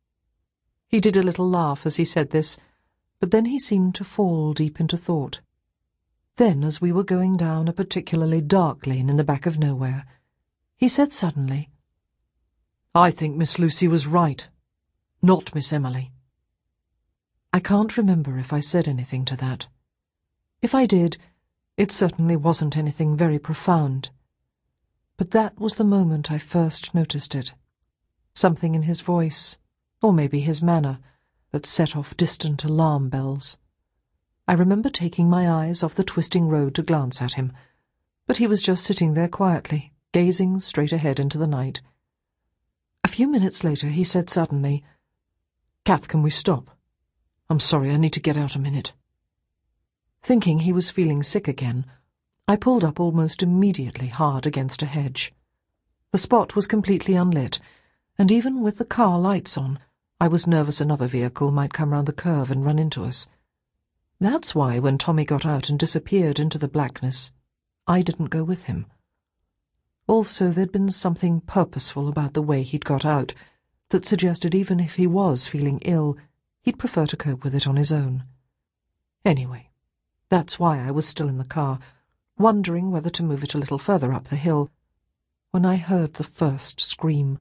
He did a little laugh as he said this, but then he seemed to fall deep into thought. Then, as we were going down a particularly dark lane in the back of nowhere, he said suddenly, "I think Miss Lucy was right, not Miss Emily." I can't remember if I said anything to that. If I did, it certainly wasn't anything very profound. But that was the moment I first noticed it. Something in his voice, or maybe his manner, that set off distant alarm bells. I remember taking my eyes off the twisting road to glance at him, but he was just sitting there quietly, gazing straight ahead into the night. A few minutes later he said suddenly, "Kath, can we stop? I'm sorry, I need to get out a minute." Thinking he was feeling sick again, I pulled up almost immediately hard against a hedge. The spot was completely unlit, and even with the car lights on, I was nervous another vehicle might come round the curve and run into us. That's why when Tommy got out and disappeared into the blackness, I didn't go with him. Also, there'd been something purposeful about the way he'd got out that suggested even if he was feeling ill, he'd prefer to cope with it on his own. Anyway, that's why I was still in the car, wondering whether to move it a little further up the hill, when I heard the first scream.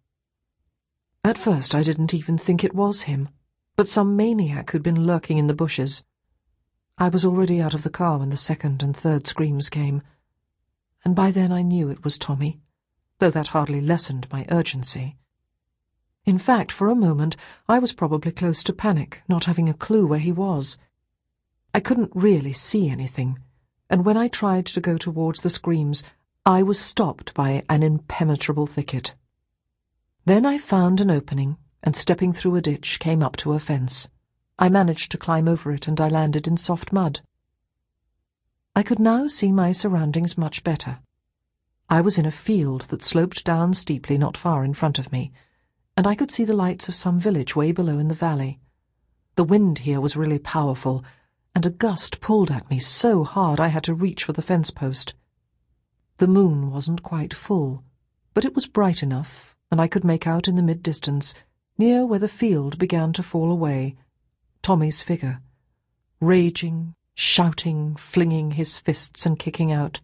At first I didn't even think it was him, but some maniac who'd been lurking in the bushes. I was already out of the car when the second and third screams came, and by then I knew it was Tommy, though that hardly lessened my urgency. In fact, for a moment, I was probably close to panic, not having a clue where he was. I couldn't really see anything, and when I tried to go towards the screams, I was stopped by an impenetrable thicket. Then I found an opening, and stepping through a ditch, came up to a fence. I managed to climb over it, and I landed in soft mud. I could now see my surroundings much better. I was in a field that sloped down steeply not far in front of me, and I could see the lights of some village way below in the valley. The wind here was really powerful, and a gust pulled at me so hard I had to reach for the fence post. The moon wasn't quite full, but it was bright enough, and I could make out in the mid-distance, near where the field began to fall away, Tommy's figure, raging, shouting, flinging his fists and kicking out.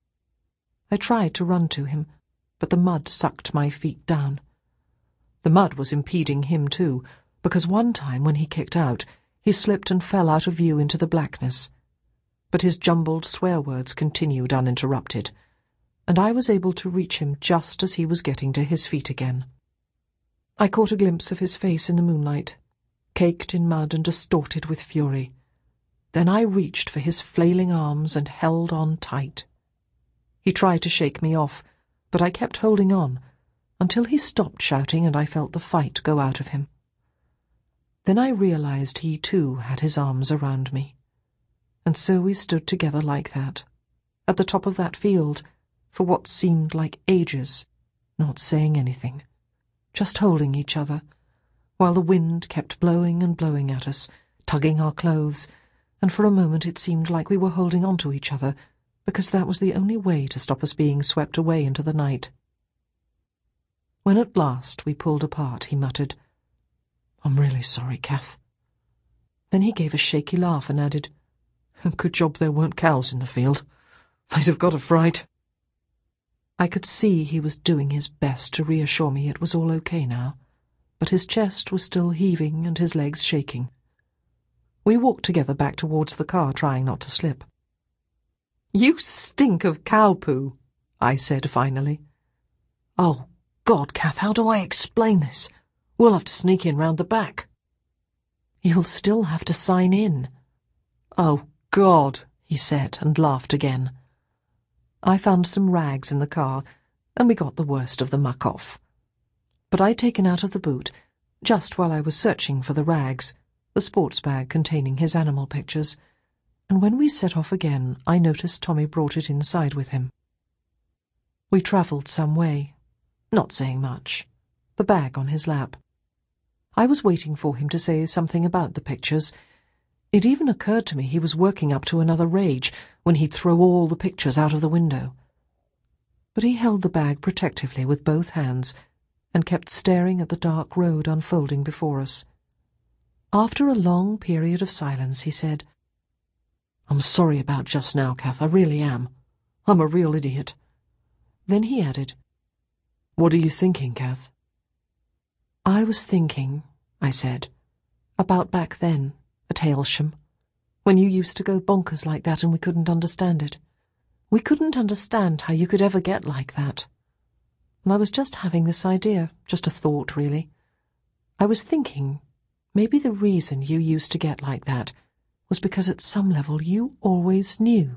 I tried to run to him, but the mud sucked my feet down. The mud was impeding him too, because one time when he kicked out, he slipped and fell out of view into the blackness. But his jumbled swear words continued uninterrupted, and I was able to reach him just as he was getting to his feet again. I caught a glimpse of his face in the moonlight, caked in mud and distorted with fury. Then I reached for his flailing arms and held on tight. He tried to shake me off, but I kept holding on, until he stopped shouting and I felt the fight go out of him. Then I realized he too had his arms around me. And so we stood together like that, at the top of that field, for what seemed like ages, not saying anything, just holding each other, while the wind kept blowing and blowing at us, tugging our clothes, and for a moment it seemed like we were holding on to each other, because that was the only way to stop us being swept away into the night. When at last we pulled apart, he muttered, "I'm really sorry, Kath." Then he gave a shaky laugh and added, "Good job there weren't cows in the field. They'd have got a fright." I could see he was doing his best to reassure me it was all okay now, but his chest was still heaving and his legs shaking. We walked together back towards the car, trying not to slip. "You stink of cow poo," I said finally. "Oh, God, Kath, how do I explain this? We'll have to sneak in round the back." "You'll still have to sign in." "Oh, God," he said and laughed again. I found some rags in the car, and we got the worst of the muck off. But I'd taken out of the boot, just while I was searching for the rags, the sports bag containing his animal pictures, and when we set off again, I noticed Tommy brought it inside with him. We travelled some way, not saying much, the bag on his lap. I was waiting for him to say something about the pictures. It even occurred to me he was working up to another rage when he'd throw all the pictures out of the window. But he held the bag protectively with both hands and kept staring at the dark road unfolding before us. After a long period of silence, he said, "I'm sorry about just now, Kath, I really am. I'm a real idiot." Then he added, "What are you thinking, Kath?" "I was thinking," I said, "about back then, at Hailsham, when you used to go bonkers like that and we couldn't understand it. We couldn't understand how you could ever get like that. And I was just having this idea, just a thought, really. I was thinking maybe the reason you used to get like that was because at some level you always knew."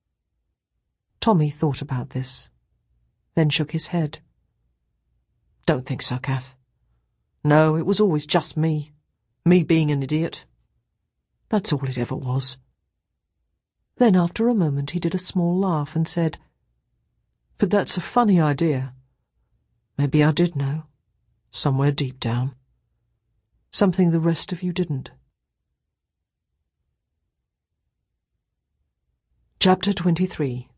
Tommy thought about this, then shook his head. "Don't think so, Kath. No, it was always just me being an idiot. That's all it ever was." Then after a moment he did a small laugh and said, "But that's a funny idea. Maybe I did know, somewhere deep down. Something the rest of you didn't." Chapter 23.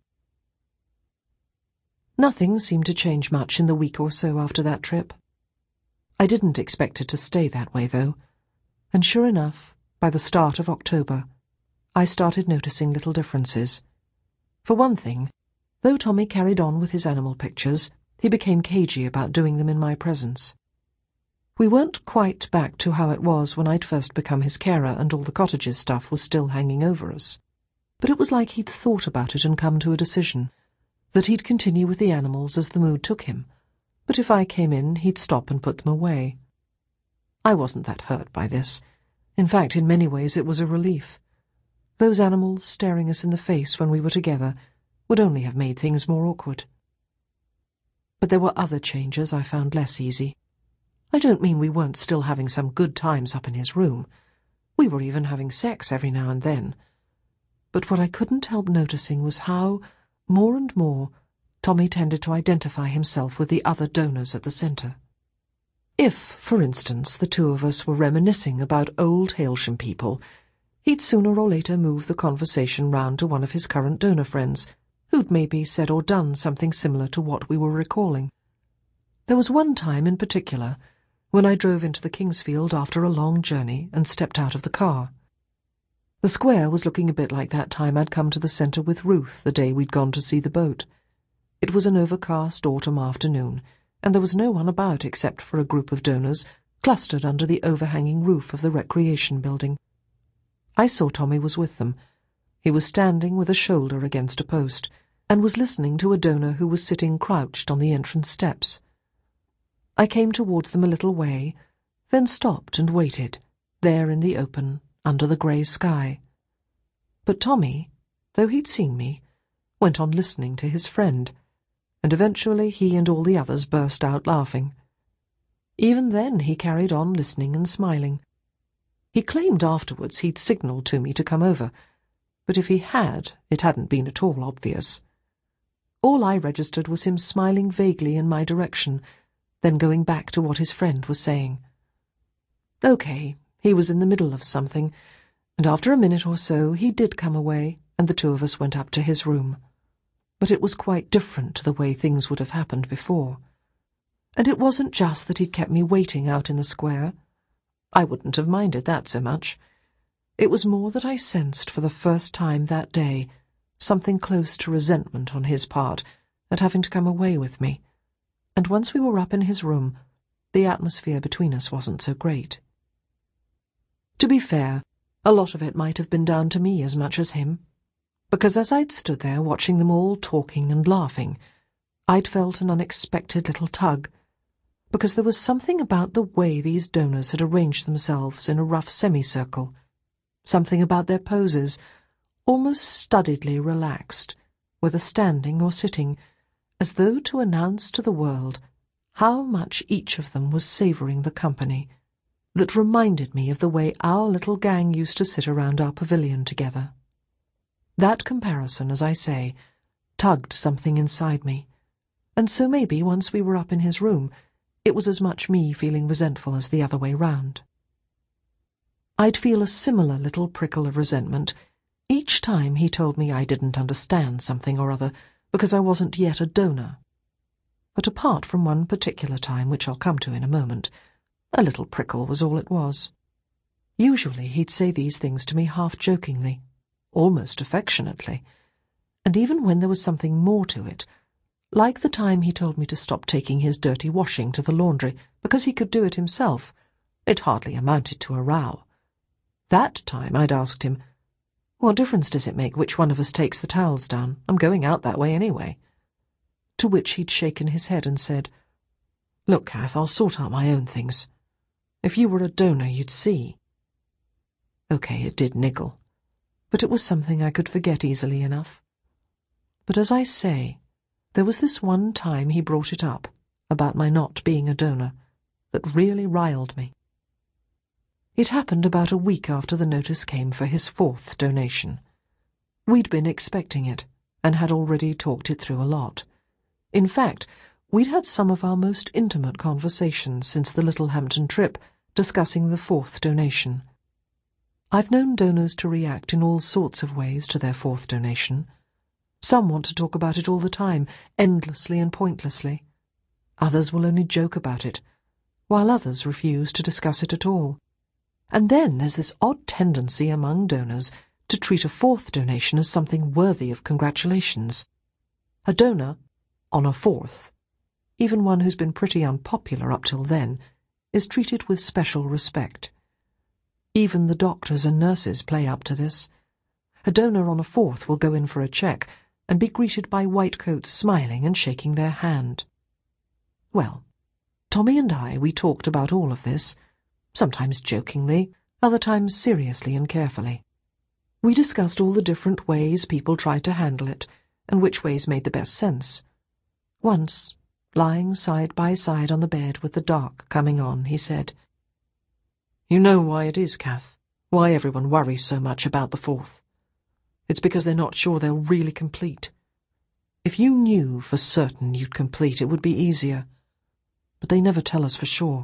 Nothing seemed to change much in the week or so after that trip. I didn't expect it to stay that way, though, and sure enough, by the start of October, I started noticing little differences. For one thing, though Tommy carried on with his animal pictures, he became cagey about doing them in my presence. We weren't quite back to how it was when I'd first become his carer and all the cottage's stuff was still hanging over us, but it was like he'd thought about it and come to a decision, that he'd continue with the animals as the mood took him, but if I came in, he'd stop and put them away. I wasn't that hurt by this. In fact, in many ways it was a relief. Those animals staring us in the face when we were together would only have made things more awkward. But there were other changes I found less easy. I don't mean we weren't still having some good times up in his room. We were even having sex every now and then. But what I couldn't help noticing was how, more and more, Tommy tended to identify himself with the other donors at the centre. If, for instance, the two of us were reminiscing about old Hailsham people, he'd sooner or later move the conversation round to one of his current donor friends, who'd maybe said or done something similar to what we were recalling. There was one time in particular when I drove into the Kingsfield after a long journey and stepped out of the car. The square was looking a bit like that time I'd come to the centre with Ruth the day we'd gone to see the boat. It was an overcast autumn afternoon, and there was no one about except for a group of donors clustered under the overhanging roof of the recreation building. I saw Tommy was with them. He was standing with a shoulder against a post, and was listening to a donor who was sitting crouched on the entrance steps. I came towards them a little way, then stopped and waited, there in the open, under the grey sky. But Tommy, though he'd seen me, went on listening to his friend, and eventually he and all the others burst out laughing. Even then he carried on listening and smiling. He claimed afterwards he'd signalled to me to come over, but if he had, it hadn't been at all obvious. All I registered was him smiling vaguely in my direction, then going back to what his friend was saying. OK, he was in the middle of something, and after a minute or so he did come away, and the two of us went up to his room. But it was quite different to the way things would have happened before. And it wasn't just that he'd kept me waiting out in the square. I wouldn't have minded that so much. It was more that I sensed for the first time that day something close to resentment on his part at having to come away with me, and once we were up in his room, the atmosphere between us wasn't so great. To be fair, a lot of it might have been down to me as much as him, because as I'd stood there watching them all talking and laughing, I'd felt an unexpected little tug, because there was something about the way these donors had arranged themselves in a rough semicircle, something about their poses, almost studiedly relaxed, whether standing or sitting, as though to announce to the world how much each of them was savouring the company, that reminded me of the way our little gang used to sit around our pavilion together. That comparison, as I say, tugged something inside me, and so maybe once we were up in his room, it was as much me feeling resentful as the other way round. I'd feel a similar little prickle of resentment each time he told me I didn't understand something or other because I wasn't yet a donor. But apart from one particular time, which I'll come to in a moment, a little prickle was all it was. Usually he'd say these things to me half-jokingly, almost affectionately, and even when there was something more to it, like the time he told me to stop taking his dirty washing to the laundry because he could do it himself, it hardly amounted to a row. That time I'd asked him, "What difference does it make which one of us takes the towels down? I'm going out that way anyway." To which he'd shaken his head and said, "Look, Kath, I'll sort out my own things. If you were a donor, you'd see." OK, it did niggle, but it was something I could forget easily enough. But as I say, there was this one time he brought it up, about my not being a donor, that really riled me. It happened about a week after the notice came for his 4th donation. We'd been expecting it, and had already talked it through a lot. In fact, we'd had some of our most intimate conversations since the Littlehampton trip, discussing the 4th donation. I've known donors to react in all sorts of ways to their 4th donation. Some want to talk about it all the time, endlessly and pointlessly. Others will only joke about it, while others refuse to discuss it at all. And then there's this odd tendency among donors to treat a 4th donation as something worthy of congratulations. A donor, on a 4th, even one who's been pretty unpopular up till then, is treated with special respect. Even the doctors and nurses play up to this. A donor on a 4th will go in for a check and be greeted by whitecoats smiling and shaking their hand. Well, Tommy and we talked about all of this, sometimes jokingly, other times seriously and carefully. We discussed all the different ways people tried to handle it, and which ways made the best sense. Once, lying side by side on the bed with the dark coming on, he said, "You know why it is, Kath, why everyone worries so much about the 4th. It's because they're not sure they'll really complete. If you knew for certain you'd complete, it would be easier. But they never tell us for sure."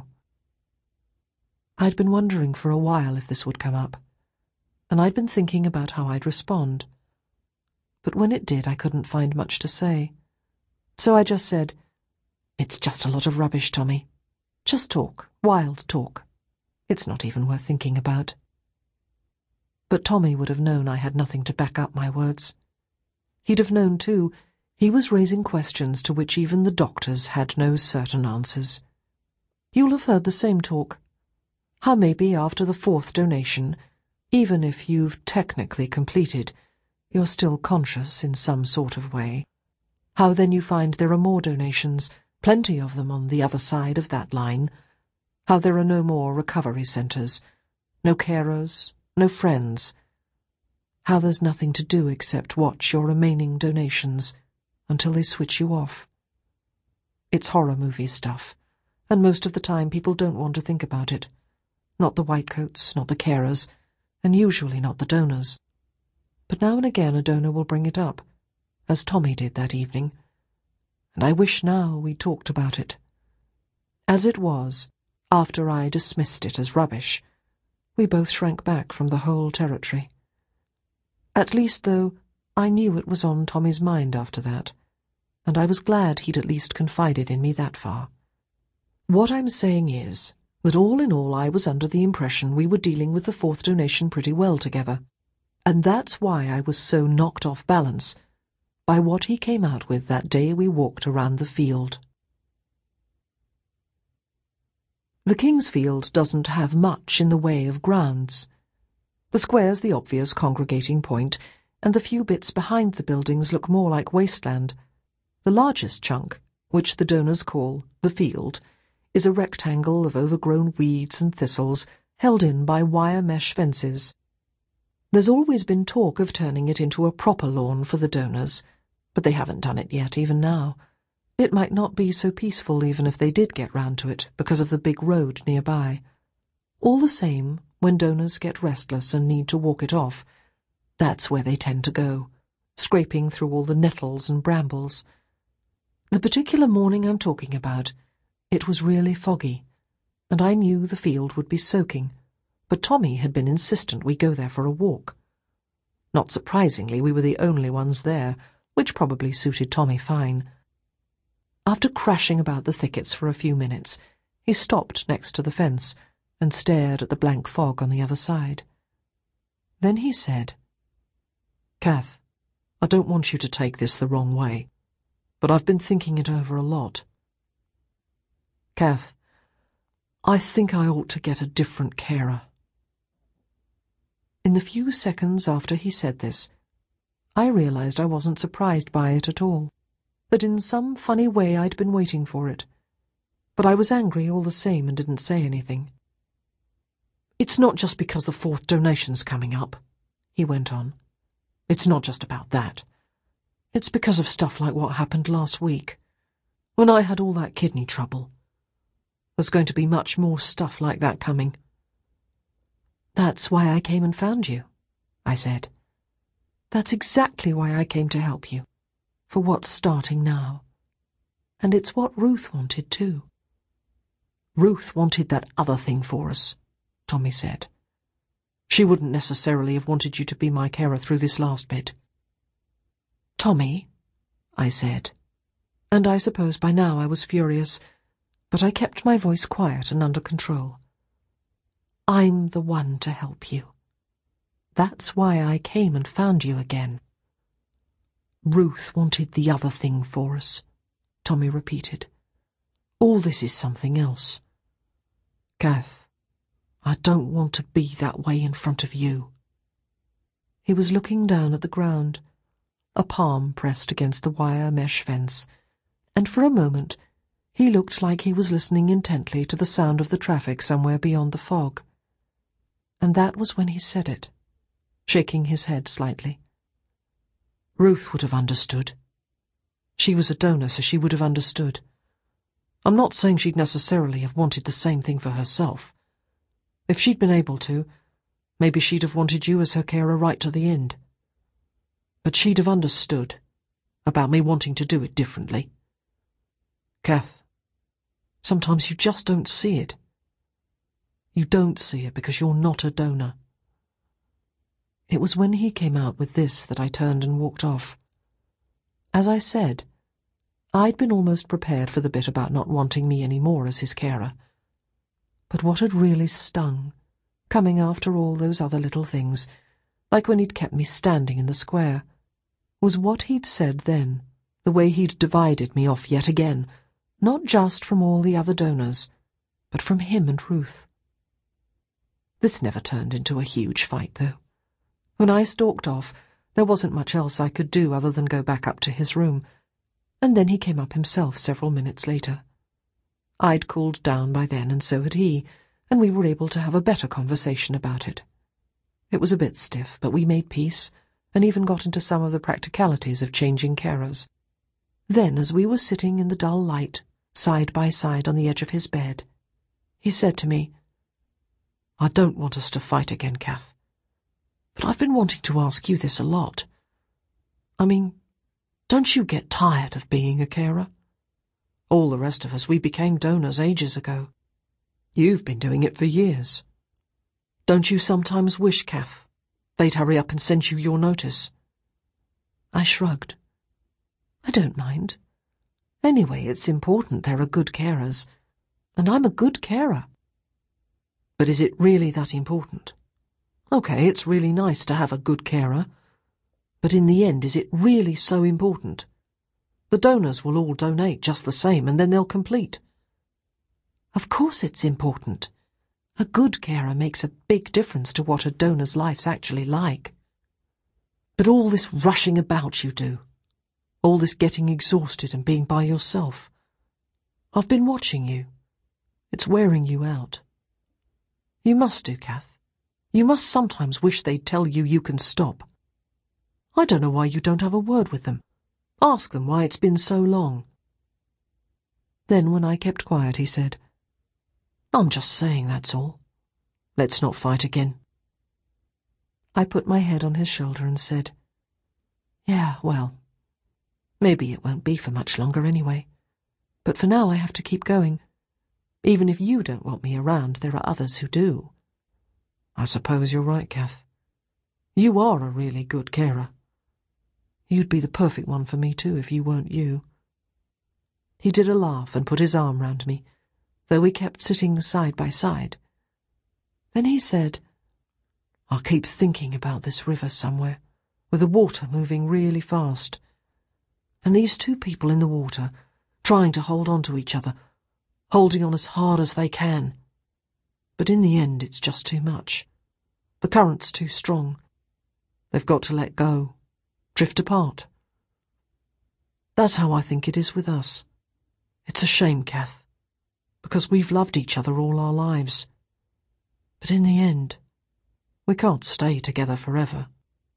I'd been wondering for a while if this would come up, and I'd been thinking about how I'd respond. But when it did, I couldn't find much to say. So I just said, "It's just a lot of rubbish, Tommy. Just talk, wild talk. It's not even worth thinking about." But Tommy would have known I had nothing to back up my words. He'd have known, too, he was raising questions to which even the doctors had no certain answers. You'll have heard the same talk. How maybe after the 4th donation, even if you've technically completed, you're still conscious in some sort of way. How then you find there are more donations, plenty of them on the other side of that line. How there are no more recovery centres, no carers, no friends. How there's nothing to do except watch your remaining donations until they switch you off. It's horror movie stuff, and most of the time people don't want to think about it. Not the whitecoats, not the carers, and usually not the donors. But now and again a donor will bring it up, as Tommy did that evening, and I wish now we talked about it. As it was, after I dismissed it as rubbish, we both shrank back from the whole territory. At least, though, I knew it was on Tommy's mind after that, and I was glad he'd at least confided in me that far. What I'm saying is that all in all I was under the impression we were dealing with the 4th donation pretty well together, and that's why I was so knocked off balance by what he came out with that day we walked around the field. The Kingsfield doesn't have much in the way of grounds. The square's the obvious congregating point, and the few bits behind the buildings look more like wasteland. The largest chunk, which the donors call the field, is a rectangle of overgrown weeds and thistles held in by wire mesh fences. There's always been talk of turning it into a proper lawn for the donors, but they haven't done it yet, even now. It might not be so peaceful even if they did get round to it because of the big road nearby. All the same, when donors get restless and need to walk it off, that's where they tend to go, scraping through all the nettles and brambles. The particular morning I'm talking about, it was really foggy, and I knew the field would be soaking, but Tommy had been insistent we go there for a walk. Not surprisingly, we were the only ones there, which probably suited Tommy fine. After crashing about the thickets for a few minutes, he stopped next to the fence and stared at the blank fog on the other side. Then he said, "Kath, I don't want you to take this the wrong way, but I've been thinking it over a lot. Kath, I think I ought to get a different carer." In the few seconds after he said this, I realized I wasn't surprised by it at all, that in some funny way I'd been waiting for it. But I was angry all the same and didn't say anything. "It's not just because the 4th donation's coming up," he went on. "It's not just about that. It's because of stuff like what happened last week, when I had all that kidney trouble. There's going to be much more stuff like that coming." "That's why I came and found you," I said. "That's exactly why I came to help you, for what's starting now. And it's what Ruth wanted too." "Ruth wanted that other thing for us," Tommy said. "She wouldn't necessarily have wanted you to be my carer through this last bit." "Tommy," I said, and I suppose by now I was furious, but I kept my voice quiet and under control. "I'm the one to help you. That's why I came and found you again." "Ruth wanted the other thing for us," Tommy repeated. "All this is something else. Kath, I don't want to be that way in front of you." He was looking down at the ground, a palm pressed against the wire mesh fence, and for a moment he looked like he was listening intently to the sound of the traffic somewhere beyond the fog. And that was when he said it, shaking his head slightly. "Ruth would have understood. She was a donor, so she would have understood. I'm not saying she'd necessarily have wanted the same thing for herself. If she'd been able to, maybe she'd have wanted you as her carer right to the end. But she'd have understood about me wanting to do it differently. Kath, sometimes you just don't see it. You don't see it because you're not a donor." It was when he came out with this that I turned and walked off. As I said, I'd been almost prepared for the bit about not wanting me any more as his carer. But what had really stung, coming after all those other little things, like when he'd kept me standing in the square, was what he'd said then, the way he'd divided me off yet again, not just from all the other donors, but from him and Ruth. This never turned into a huge fight, though. When I stalked off, there wasn't much else I could do other than go back up to his room, and then he came up himself several minutes later. I'd cooled down by then, and so had he, and we were able to have a better conversation about it. It was a bit stiff, but we made peace, and even got into some of the practicalities of changing carers. Then, as we were sitting in the dull light, side by side on the edge of his bed, he said to me, "I don't want us to fight again, Kath, but I've been wanting to ask you this a lot. I mean, don't you get tired of being a carer? All the rest of us, we became donors ages ago. You've been doing it for years. Don't you sometimes wish, Kath, they'd hurry up and send you your notice?" I shrugged. I don't mind. Anyway, it's important there are good carers, and I'm a good carer. But is it really that important? Okay, it's really nice to have a good carer, but in the end, is it really so important? The donors will all donate just the same, and then they'll complete. Of course it's important. A good carer makes a big difference to what a donor's life's actually like. But all this rushing about you do, all this getting exhausted and being by yourself, I've been watching you. It's wearing you out. You must do, Kath. You must sometimes wish they'd tell you you can stop. I don't know why you don't have a word with them. Ask them why it's been so long. Then, when I kept quiet, he said, "I'm just saying, that's all. Let's not fight again." I put my head on his shoulder and said, "Yeah, well, maybe it won't be for much longer anyway. But for now I have to keep going. Even if you don't want me around, there are others who do." "I suppose you're right, Kath. You are a really good carer. You'd be the perfect one for me too if you weren't you." He did a laugh and put his arm round me, though we kept sitting side by side. Then he said, "I'll keep thinking about this river somewhere, with the water moving really fast, and these two people in the water trying to hold on to each other, holding on as hard as they can. But in the end, it's just too much. The current's too strong. They've got to let go, drift apart. That's how I think it is with us. It's a shame, Kath, because we've loved each other all our lives. But in the end, we can't stay together forever."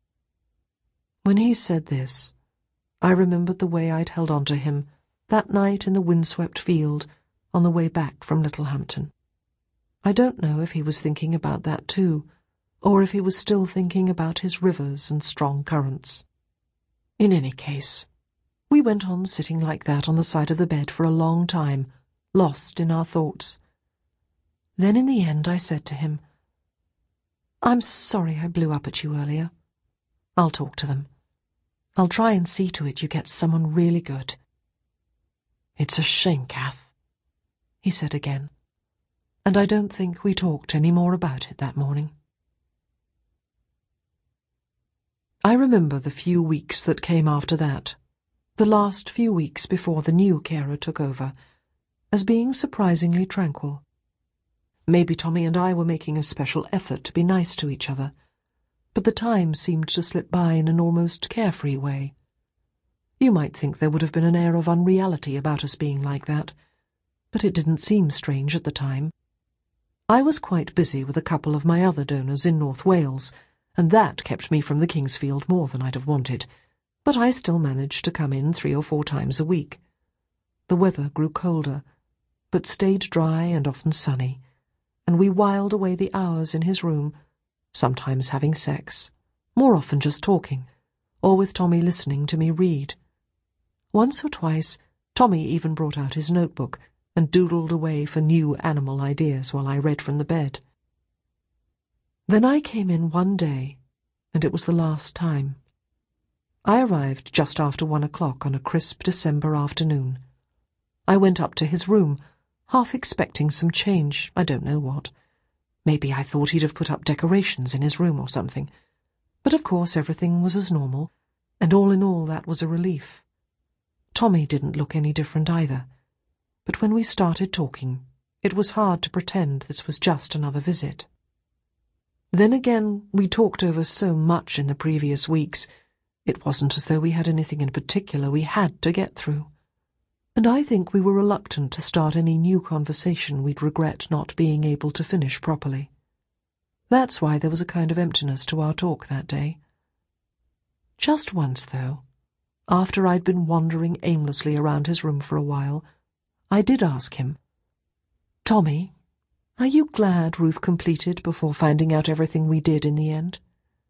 When he said this, I remembered the way I'd held on to him that night in the windswept field on the way back from Littlehampton. I don't know if he was thinking about that too, or if he was still thinking about his rivers and strong currents. In any case, we went on sitting like that on the side of the bed for a long time, lost in our thoughts. Then in the end I said to him, "I'm sorry I blew up at you earlier. I'll talk to them. I'll try and see to it you get someone really good." "It's a shame, Kath," he said again, and I don't think we talked any more about it that morning. I remember the few weeks that came after that, the last few weeks before the new carer took over, as being surprisingly tranquil. Maybe Tommy and I were making a special effort to be nice to each other, but the time seemed to slip by in an almost carefree way. You might think there would have been an air of unreality about us being like that, but it didn't seem strange at the time. I was quite busy with a couple of my other donors in North Wales, and that kept me from the Kingsfield more than I'd have wanted, but I still managed to come in 3 or 4 times a week. The weather grew colder, but stayed dry and often sunny, and we whiled away the hours in his room, sometimes having sex, more often just talking, or with Tommy listening to me read. Once or twice, Tommy even brought out his notebook and doodled away for new animal ideas while I read from the bed. Then I came in one day, and it was the last time. I arrived just after 1 o'clock on a crisp December afternoon. I went up to his room, half expecting some change, I don't know what. Maybe I thought he'd have put up decorations in his room or something. But of course everything was as normal, and all in all that was a relief. Tommy didn't look any different either, but when we started talking, it was hard to pretend this was just another visit. Then again, we talked over so much in the previous weeks, it wasn't as though we had anything in particular we had to get through, and I think we were reluctant to start any new conversation we'd regret not being able to finish properly. That's why there was a kind of emptiness to our talk that day. Just once, though, after I'd been wandering aimlessly around his room for a while, I did ask him, "Tommy, are you glad Ruth completed before finding out everything we did in the end?"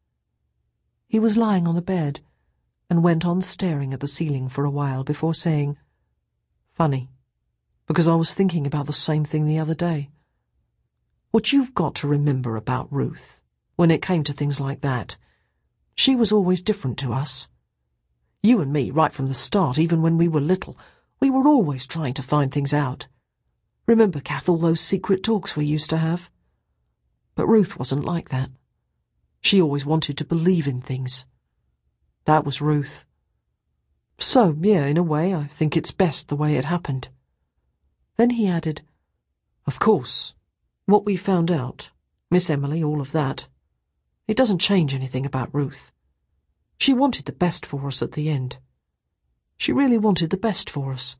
He was lying on the bed and went on staring at the ceiling for a while before saying, "Funny, because I was thinking about the same thing the other day. What you've got to remember about Ruth, when it came to things like that, she was always different to us. You and me, right from the start, even when we were little, we were always trying to find things out. Remember, Kath, all those secret talks we used to have? But Ruth wasn't like that. She always wanted to believe in things. That was Ruth. So, yeah, in a way, I think it's best the way it happened." Then he added, "Of course, what we found out, Miss Emily, all of that, it doesn't change anything about Ruth. She wanted the best for us at the end. She really wanted the best for us."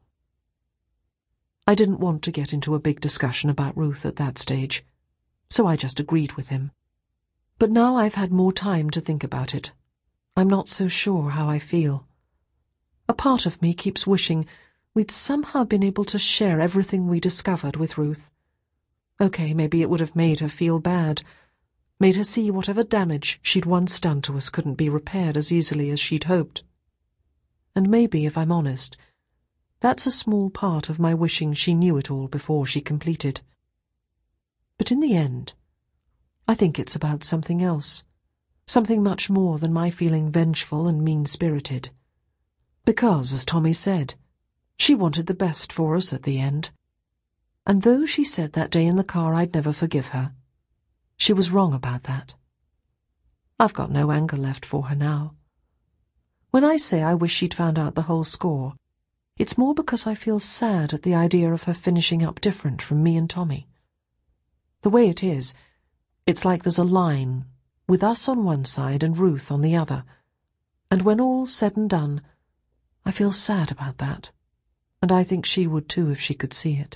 I didn't want to get into a big discussion about Ruth at that stage, so I just agreed with him. But now I've had more time to think about it, I'm not so sure how I feel. A part of me keeps wishing we'd somehow been able to share everything we discovered with Ruth. Okay, maybe it would have made her feel bad, made her see whatever damage she'd once done to us couldn't be repaired as easily as she'd hoped. And maybe, if I'm honest, that's a small part of my wishing she knew it all before she completed. But in the end, I think it's about something else, something much more than my feeling vengeful and mean-spirited. Because, as Tommy said, she wanted the best for us at the end. And though she said that day in the car I'd never forgive her, she was wrong about that. I've got no anger left for her now. When I say I wish she'd found out the whole score, it's more because I feel sad at the idea of her finishing up different from me and Tommy. The way it is, it's like there's a line, with us on one side and Ruth on the other, and when all's said and done, I feel sad about that, and I think she would too if she could see it.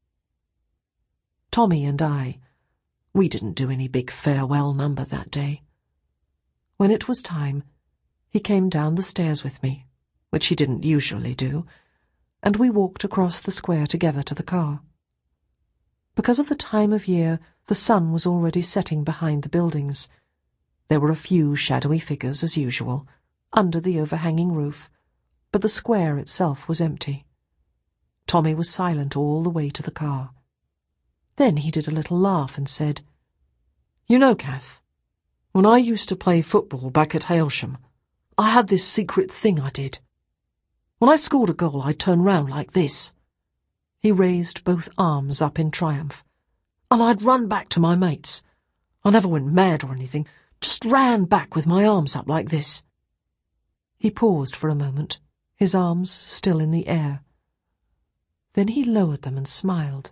Tommy and we didn't do any big farewell number that day. When it was time, he came down the stairs with me, which he didn't usually do, and we walked across the square together to the car. Because of the time of year, the sun was already setting behind the buildings. There were a few shadowy figures, as usual, under the overhanging roof, but the square itself was empty. Tommy was silent all the way to the car. Then he did a little laugh and said, "You know, Kath, when I used to play football back at Hailsham, I had this secret thing I did. When I scored a goal, I'd turn round like this." He raised both arms up in triumph. "And I'd run back to my mates. I never went mad or anything, just ran back with my arms up like this." He paused for a moment, his arms still in the air. Then he lowered them and smiled.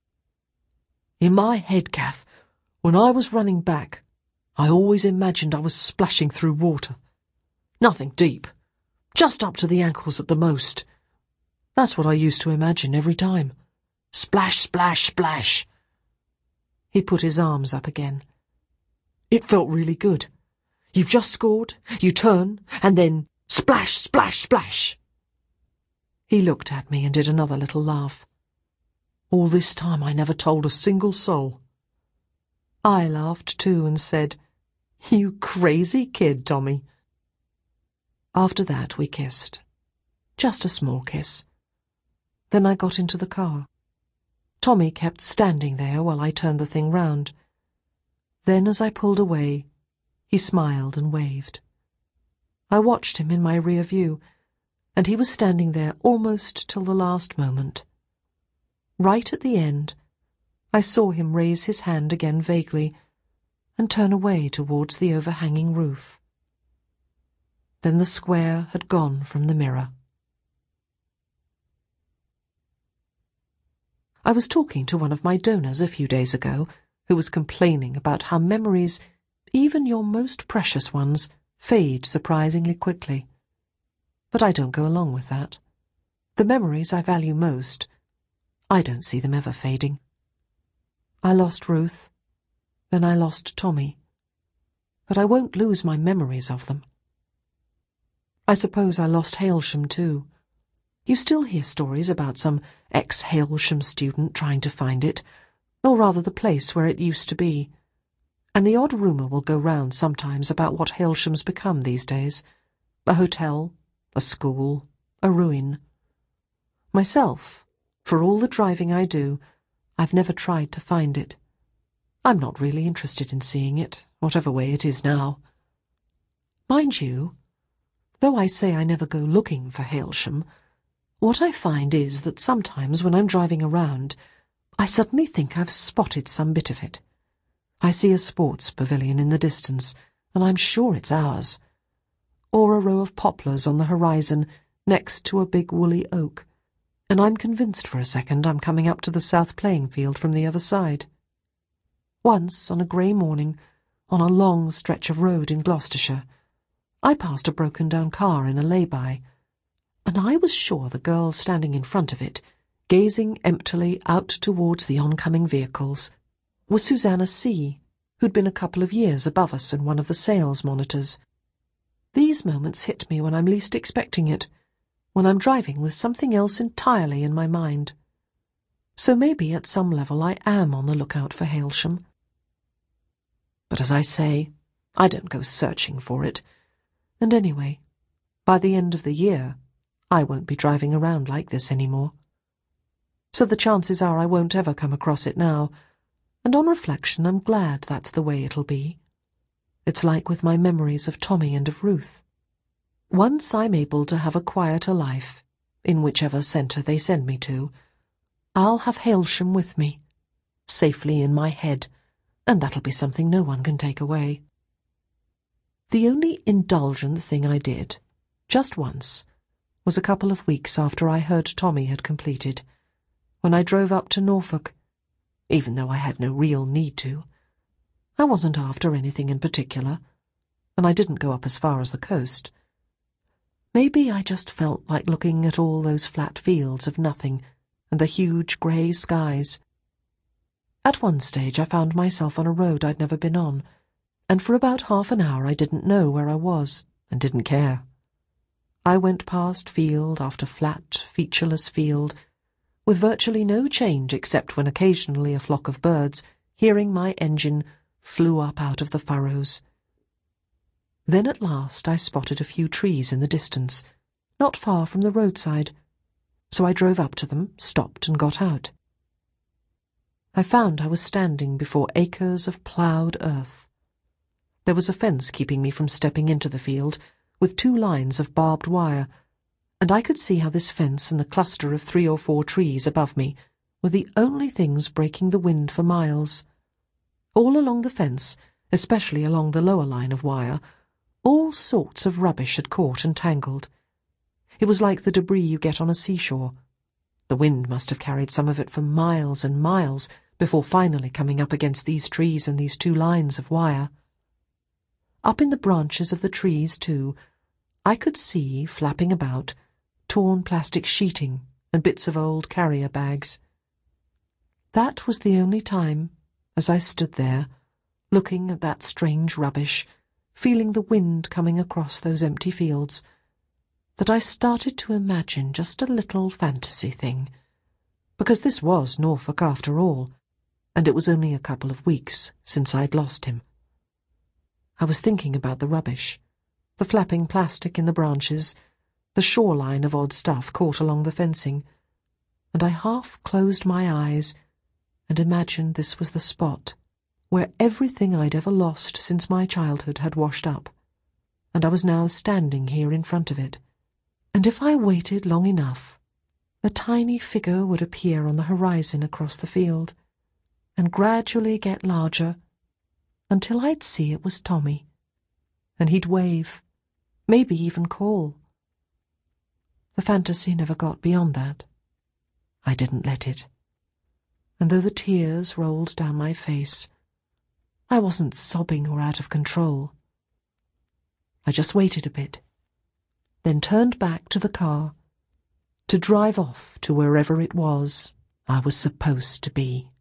"In my head, Kath, when I was running back, I always imagined I was splashing through water. Nothing deep, just up to the ankles at the most. That's what I used to imagine every time. Splash, splash, splash." He put his arms up again. "It felt really good. You've just scored, you turn, and then splash, splash, splash." He looked at me and did another little laugh. "All this time I never told a single soul." I laughed too and said, "You crazy kid, Tommy." After that we kissed. Just a small kiss. Then I got into the car. Tommy kept standing there while I turned the thing round. Then as I pulled away, he smiled and waved. I watched him in my rear view, and he was standing there almost till the last moment. Right at the end, I saw him raise his hand again vaguely and turn away towards the overhanging roof. Then the square had gone from the mirror. I was talking to one of my donors a few days ago, who was complaining about how memories, even your most precious ones, fade surprisingly quickly. But I don't go along with that. The memories I value most, I don't see them ever fading. I lost Ruth, then I lost Tommy, but I won't lose my memories of them. I suppose I lost Hailsham too. You still hear stories about some ex-Hailsham student trying to find it, or rather the place where it used to be, and the odd rumour will go round sometimes about what Hailsham's become these days. A hotel, a school, a ruin. Myself, for all the driving I do, I've never tried to find it. I'm not really interested in seeing it, whatever way it is now. Mind you, though I say I never go looking for Hailsham, what I find is that sometimes when I'm driving around, I suddenly think I've spotted some bit of it. I see a sports pavilion in the distance, and I'm sure it's ours. Or a row of poplars on the horizon next to a big woolly oak, and I'm convinced for a second I'm coming up to the south playing field from the other side. Once, on a grey morning, on a long stretch of road in Gloucestershire, I passed a broken-down car in a lay-by, and I was sure the girl standing in front of it, gazing emptily out towards the oncoming vehicles, was Susanna C., who'd been a couple of years above us and one of the sales monitors. These moments hit me when I'm least expecting it, when I'm driving with something else entirely in my mind. So maybe at some level I am on the lookout for Hailsham. But as I say, I don't go searching for it, and anyway, by the end of the year, I won't be driving around like this anymore. So the chances are I won't ever come across it now, and on reflection I'm glad that's the way it'll be. It's like with my memories of Tommy and of Ruth. Once I'm able to have a quieter life, in whichever centre they send me to, I'll have Hailsham with me, safely in my head, and that'll be something no one can take away. The only indulgent thing I did, just once, was a couple of weeks after I heard Tommy had completed, when I drove up to Norfolk, even though I had no real need to. I wasn't after anything in particular, and I didn't go up as far as the coast. Maybe I just felt like looking at all those flat fields of nothing and the huge grey skies. At one stage I found myself on a road I'd never been on, and for about half an hour I didn't know where I was, and didn't care. I went past field after flat, featureless field, with virtually no change except when occasionally a flock of birds, hearing my engine, flew up out of the furrows. Then at last I spotted a few trees in the distance, not far from the roadside, so I drove up to them, stopped and got out. I found I was standing before acres of ploughed earth. There was a fence keeping me from stepping into the field, with 2 lines of barbed wire, and I could see how this fence and the cluster of 3 or 4 trees above me were the only things breaking the wind for miles. All along the fence, especially along the lower line of wire, all sorts of rubbish had caught and tangled. It was like the debris you get on a seashore. The wind must have carried some of it for miles and miles before finally coming up against these trees and these 2 lines of wire. Up in the branches of the trees, too, I could see, flapping about, torn plastic sheeting and bits of old carrier bags. That was the only time, as I stood there, looking at that strange rubbish, feeling the wind coming across those empty fields, that I started to imagine just a little fantasy thing, because this was Norfolk after all, and it was only a couple of weeks since I'd lost him. I was thinking about the rubbish, the flapping plastic in the branches, the shoreline of odd stuff caught along the fencing, and I half closed my eyes and imagined this was the spot where everything I'd ever lost since my childhood had washed up, and I was now standing here in front of it. And if I waited long enough, a tiny figure would appear on the horizon across the field, and gradually get larger, until I'd see it was Tommy, and he'd wave, maybe even call. The fantasy never got beyond that. I didn't let it. And though the tears rolled down my face, I wasn't sobbing or out of control. I just waited a bit, then turned back to the car to drive off to wherever it was I was supposed to be.